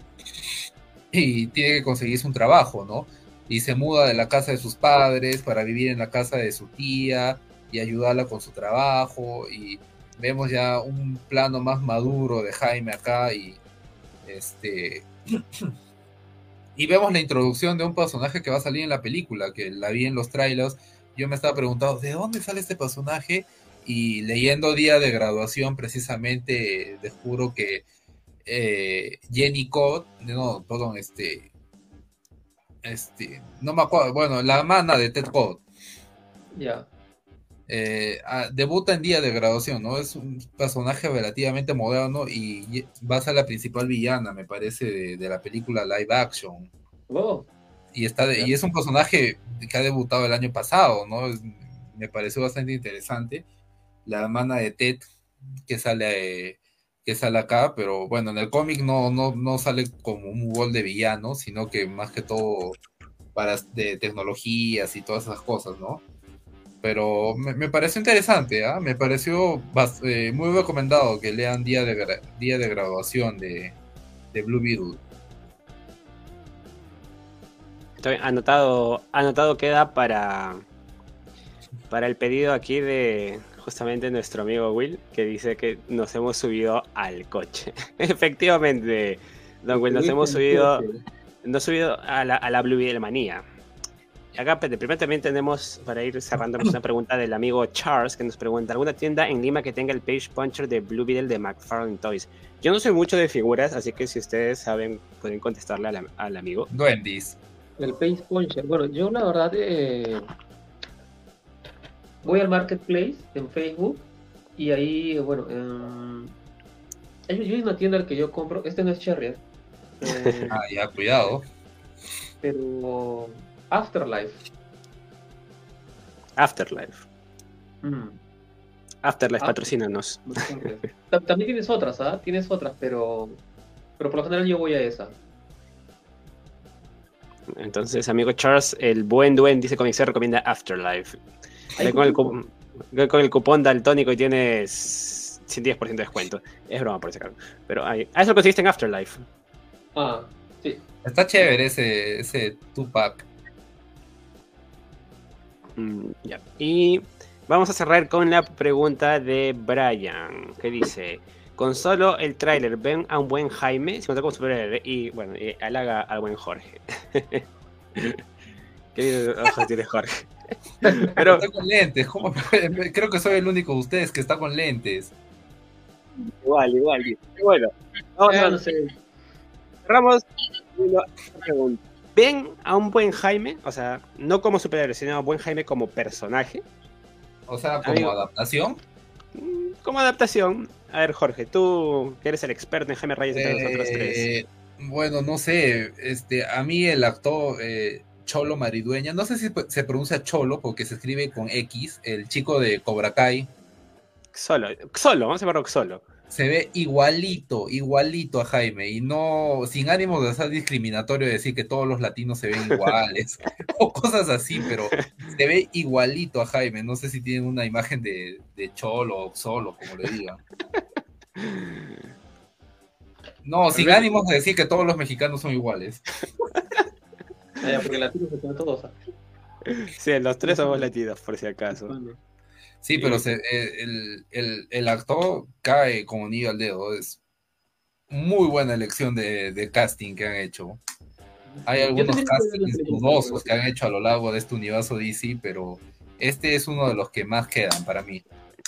[SPEAKER 2] y tiene que conseguirse un trabajo, ¿no? Y se muda de la casa de sus padres para vivir en la casa de su tía y ayudarla con su trabajo y vemos ya un plano más maduro de Jaime acá y este y vemos la introducción de un personaje que va a salir en la película, que la vi en los trailers. Yo me estaba preguntando, ¿de dónde sale este personaje? Y leyendo Día de Graduación, precisamente, descubro que eh, Jenny Codd, no, perdón, este, este, no me acuerdo, bueno, la hermana de Ted Codd,
[SPEAKER 3] ya. Yeah.
[SPEAKER 2] Eh, ah, debuta en Día de Graduación, ¿no? Es un personaje relativamente moderno y va a ser la principal villana, me parece, de, de la película live action.
[SPEAKER 3] Oh.
[SPEAKER 2] Y, está de, yeah. y es un personaje que ha debutado el año pasado, ¿no? Es, me pareció bastante interesante. La hermana de Ted que sale, eh, que sale acá, pero bueno, en el cómic no, no, no sale como un rol de villano, sino que más que todo para de tecnologías y todas esas cosas, ¿no? Pero me, me pareció interesante, ¿eh? Me pareció eh, muy recomendado que lean Día de, día de Graduación de, de Blue Beetle.
[SPEAKER 1] Estoy anotado, anotado queda para, para el pedido aquí de justamente nuestro amigo Will, que dice que nos hemos subido al coche. Efectivamente, don Will, nos hemos subido, nos subido a la, a la Blue Beetle manía. Acá primero también tenemos, para ir cerrando, una pregunta del amigo Charles, que nos pregunta, ¿alguna tienda en Lima que tenga el Page Puncher de Blue Beetle de McFarlane Toys? Yo no soy mucho de figuras, así que si ustedes saben, pueden contestarle al, al amigo.
[SPEAKER 2] Duendis.
[SPEAKER 3] El Page Puncher, bueno, yo la verdad eh, voy al Marketplace en Facebook y ahí, bueno, eh, hay una tienda que yo compro, este no es Cherry,
[SPEAKER 2] eh, ah, ya, cuidado.
[SPEAKER 3] Pero... Afterlife.
[SPEAKER 1] Afterlife.
[SPEAKER 3] Mm.
[SPEAKER 1] Afterlife, patrocínanos.
[SPEAKER 3] También tienes otras, ¿ah? ¿eh? Tienes otras, pero pero por lo general yo voy a esa.
[SPEAKER 1] Entonces, amigo Charles, el buen Duen dice Comic se recomienda Afterlife. Con el, con el cupón daltónico y tienes diez por ciento de descuento. Es broma por ese caso. Pero ahí, a eso consiste en Afterlife.
[SPEAKER 3] Ah, sí.
[SPEAKER 2] Está chévere ese, ese Tupac.
[SPEAKER 1] Mm, ya. Y vamos a cerrar con la pregunta de Brian, que dice: con solo el tráiler ven a un buen Jaime, se como superhéroe, y bueno, y halaga al buen Jorge. ¿Qué ojos tiene Jorge?
[SPEAKER 2] Pero está con lentes, ¿cómo? Creo que soy el único de ustedes que está con lentes.
[SPEAKER 1] Igual, igual. Bueno, vamos a ver. Cerramos una pregunta. ¿Ven a un buen Jaime? O sea, no como superhéroe, sino a un buen Jaime como personaje.
[SPEAKER 2] O sea, como Amigo, adaptación.
[SPEAKER 1] Como adaptación. A ver, Jorge, tú que eres el experto en Jaime Reyes entre
[SPEAKER 2] eh,
[SPEAKER 1] nosotros tres.
[SPEAKER 2] Bueno, no sé, este, a mí el actor eh, Cholo Maridueña, no sé si se pronuncia Cholo porque se escribe con X, el chico de Cobra Kai.
[SPEAKER 1] Solo, solo, vamos a llamarlo solo.
[SPEAKER 2] Se ve igualito, igualito a Jaime, y no, sin ánimo de ser discriminatorio de decir que todos los latinos se ven iguales, o cosas así, pero se ve igualito a Jaime. No sé si tienen una imagen de, de Cholo o Solo, como le digan. No, sin ánimos de decir que todos los mexicanos son iguales.
[SPEAKER 3] Ah, porque latinos se ponen todos.
[SPEAKER 1] Sí, los tres somos latinos, por si acaso.
[SPEAKER 2] Sí, pero se, el, el, el actor cae como anillo al dedo. Es muy buena elección de, de casting que han hecho. Hay algunos castings dudosos que han hecho a lo largo de este universo D C, pero este es uno de los que más quedan para mí.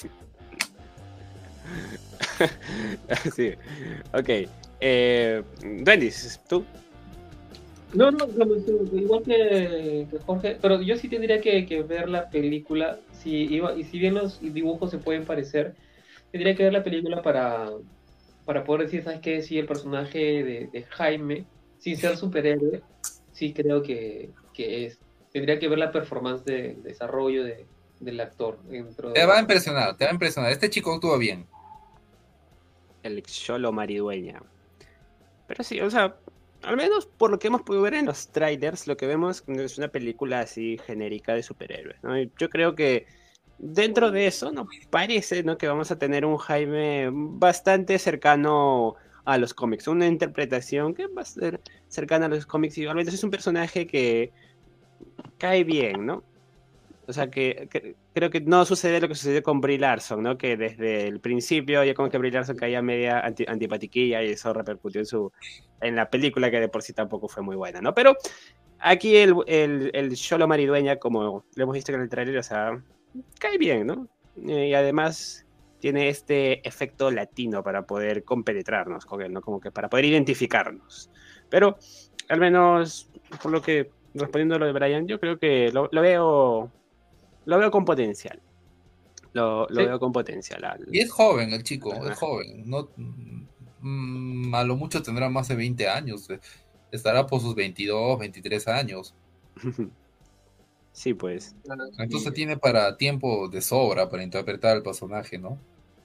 [SPEAKER 1] Sí, ok. Eh, Duendis, ¿tú?
[SPEAKER 3] No, no, igual que, que Jorge, pero yo sí tendría que, que ver la película. Si iba, y si bien los dibujos se pueden parecer, tendría que ver la película para, para poder decir, ¿sabes qué? Si el personaje de, de Jaime, sin ser superhéroe, sí creo que, que es. Tendría que ver la performance de, de desarrollo de, del actor. Dentro
[SPEAKER 2] te
[SPEAKER 3] de...
[SPEAKER 2] va a impresionar, te va a impresionar. Este chico actúa bien.
[SPEAKER 1] El Cholo Maridueña. Pero sí, o sea, al menos por lo que hemos podido ver en los trailers, lo que vemos es una película así genérica de superhéroes, ¿no? Y yo creo que dentro de eso, ¿no? Parece, ¿no? que vamos a tener un Jaime bastante cercano a los cómics, una interpretación que va a ser cercana a los cómics, y al menos es un personaje que cae bien, ¿no? O sea, que, que creo que no sucede lo que sucedió con Brie Larson, ¿no? Que desde el principio ya como que Brie Larson caía media anti, antipatiquilla, y eso repercutió en su en la película, que de por sí tampoco fue muy buena, ¿no? Pero aquí el, el, el Cholo Maridueña, como lo hemos visto en el trailer, o sea, cae bien, ¿no? Y además tiene este efecto latino para poder compenetrarnos con él, ¿no? Como que para poder identificarnos. Pero al menos, por lo que, respondiendo a lo de Brian, yo creo que lo, lo veo... Lo veo con potencial. Lo, lo sí. veo con potencial. Al...
[SPEAKER 2] Y es joven el chico, Ajá. es joven. No, mm, a lo mucho tendrá más de veinte años. Estará por sus veintidós, veintitrés años.
[SPEAKER 1] Sí, pues.
[SPEAKER 2] Entonces sí. tiene para tiempo de sobra para interpretar al personaje, ¿no?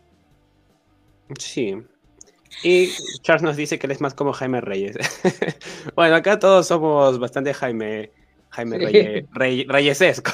[SPEAKER 1] Sí. Y Charles nos dice que él es más como Jaime Reyes. Bueno, acá todos somos bastante Jaime, Jaime sí. Reyes, Rey, Reyesesco.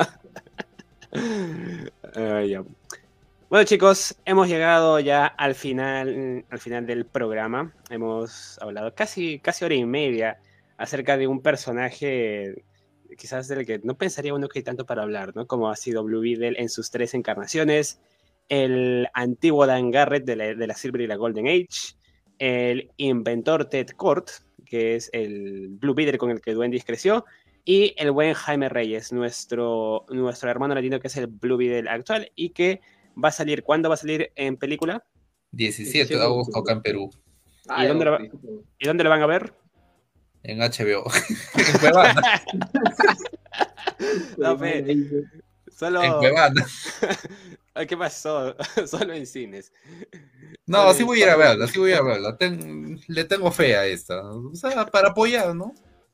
[SPEAKER 1] Uh, yeah. Bueno, chicos, hemos llegado ya al final, al final del programa. Hemos hablado casi, casi hora y media acerca de un personaje quizás del que no pensaría uno que hay tanto para hablar, ¿no? Como ha sido Blue Beetle en sus tres encarnaciones, el antiguo Dan Garrett de la, de la Silver y la Golden Age, el inventor Ted Kord, que es el Blue Beetle con el que Duendis creció, y el buen Jaime Reyes, nuestro, nuestro hermano latino, que es el Blue Beetle actual, y que va a salir, ¿cuándo va a salir en película?
[SPEAKER 2] diecisiete de agosto acá en Perú.
[SPEAKER 1] ¿Y, ah, dónde lo, ¿Y dónde lo van a ver?
[SPEAKER 2] En H B O. En Cuevana.
[SPEAKER 1] No, fe. Solo...
[SPEAKER 2] En Cuevana.
[SPEAKER 1] ¿Qué pasó? Solo en cines.
[SPEAKER 2] No, Solo sí voy a ir a verla, sí voy a verla. Ten... Le tengo fe a esta. O sea, para apoyar, ¿no?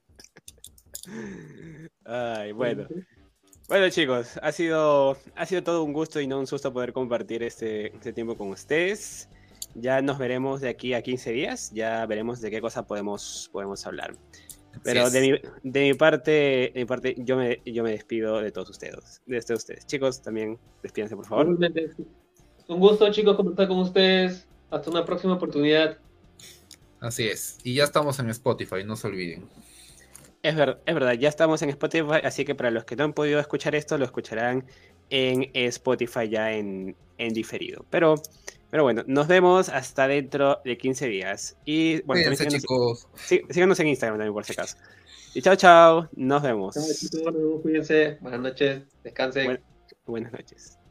[SPEAKER 1] Ay, bueno. Bueno, chicos, ha sido, ha sido todo un gusto y no un susto poder compartir este, este tiempo con ustedes. Ya nos veremos de aquí a quince días. Ya veremos de qué cosa podemos, podemos hablar. Pero de mi, de mi parte, de mi parte yo, me, yo me despido de todos ustedes. De todos ustedes. Chicos, también despídense, por favor.
[SPEAKER 3] Un gusto, chicos, conversar con ustedes. Hasta una próxima oportunidad.
[SPEAKER 2] Así es. Y ya estamos en Spotify, no se olviden.
[SPEAKER 1] Es, ver- es verdad, ya estamos en Spotify, así que para los que no han podido escuchar esto, lo escucharán en Spotify ya en, en diferido. Pero, pero bueno, nos vemos hasta dentro de quince días. Y bueno, también
[SPEAKER 2] Cuídense,
[SPEAKER 1] síganos,
[SPEAKER 2] chicos.
[SPEAKER 1] sí- síganos en Instagram también por si acaso. Y chao, chao, nos
[SPEAKER 3] Chao,
[SPEAKER 1] vemos.
[SPEAKER 3] chicos, cuídense, buenas noches, descansen.
[SPEAKER 1] Buen- buenas noches.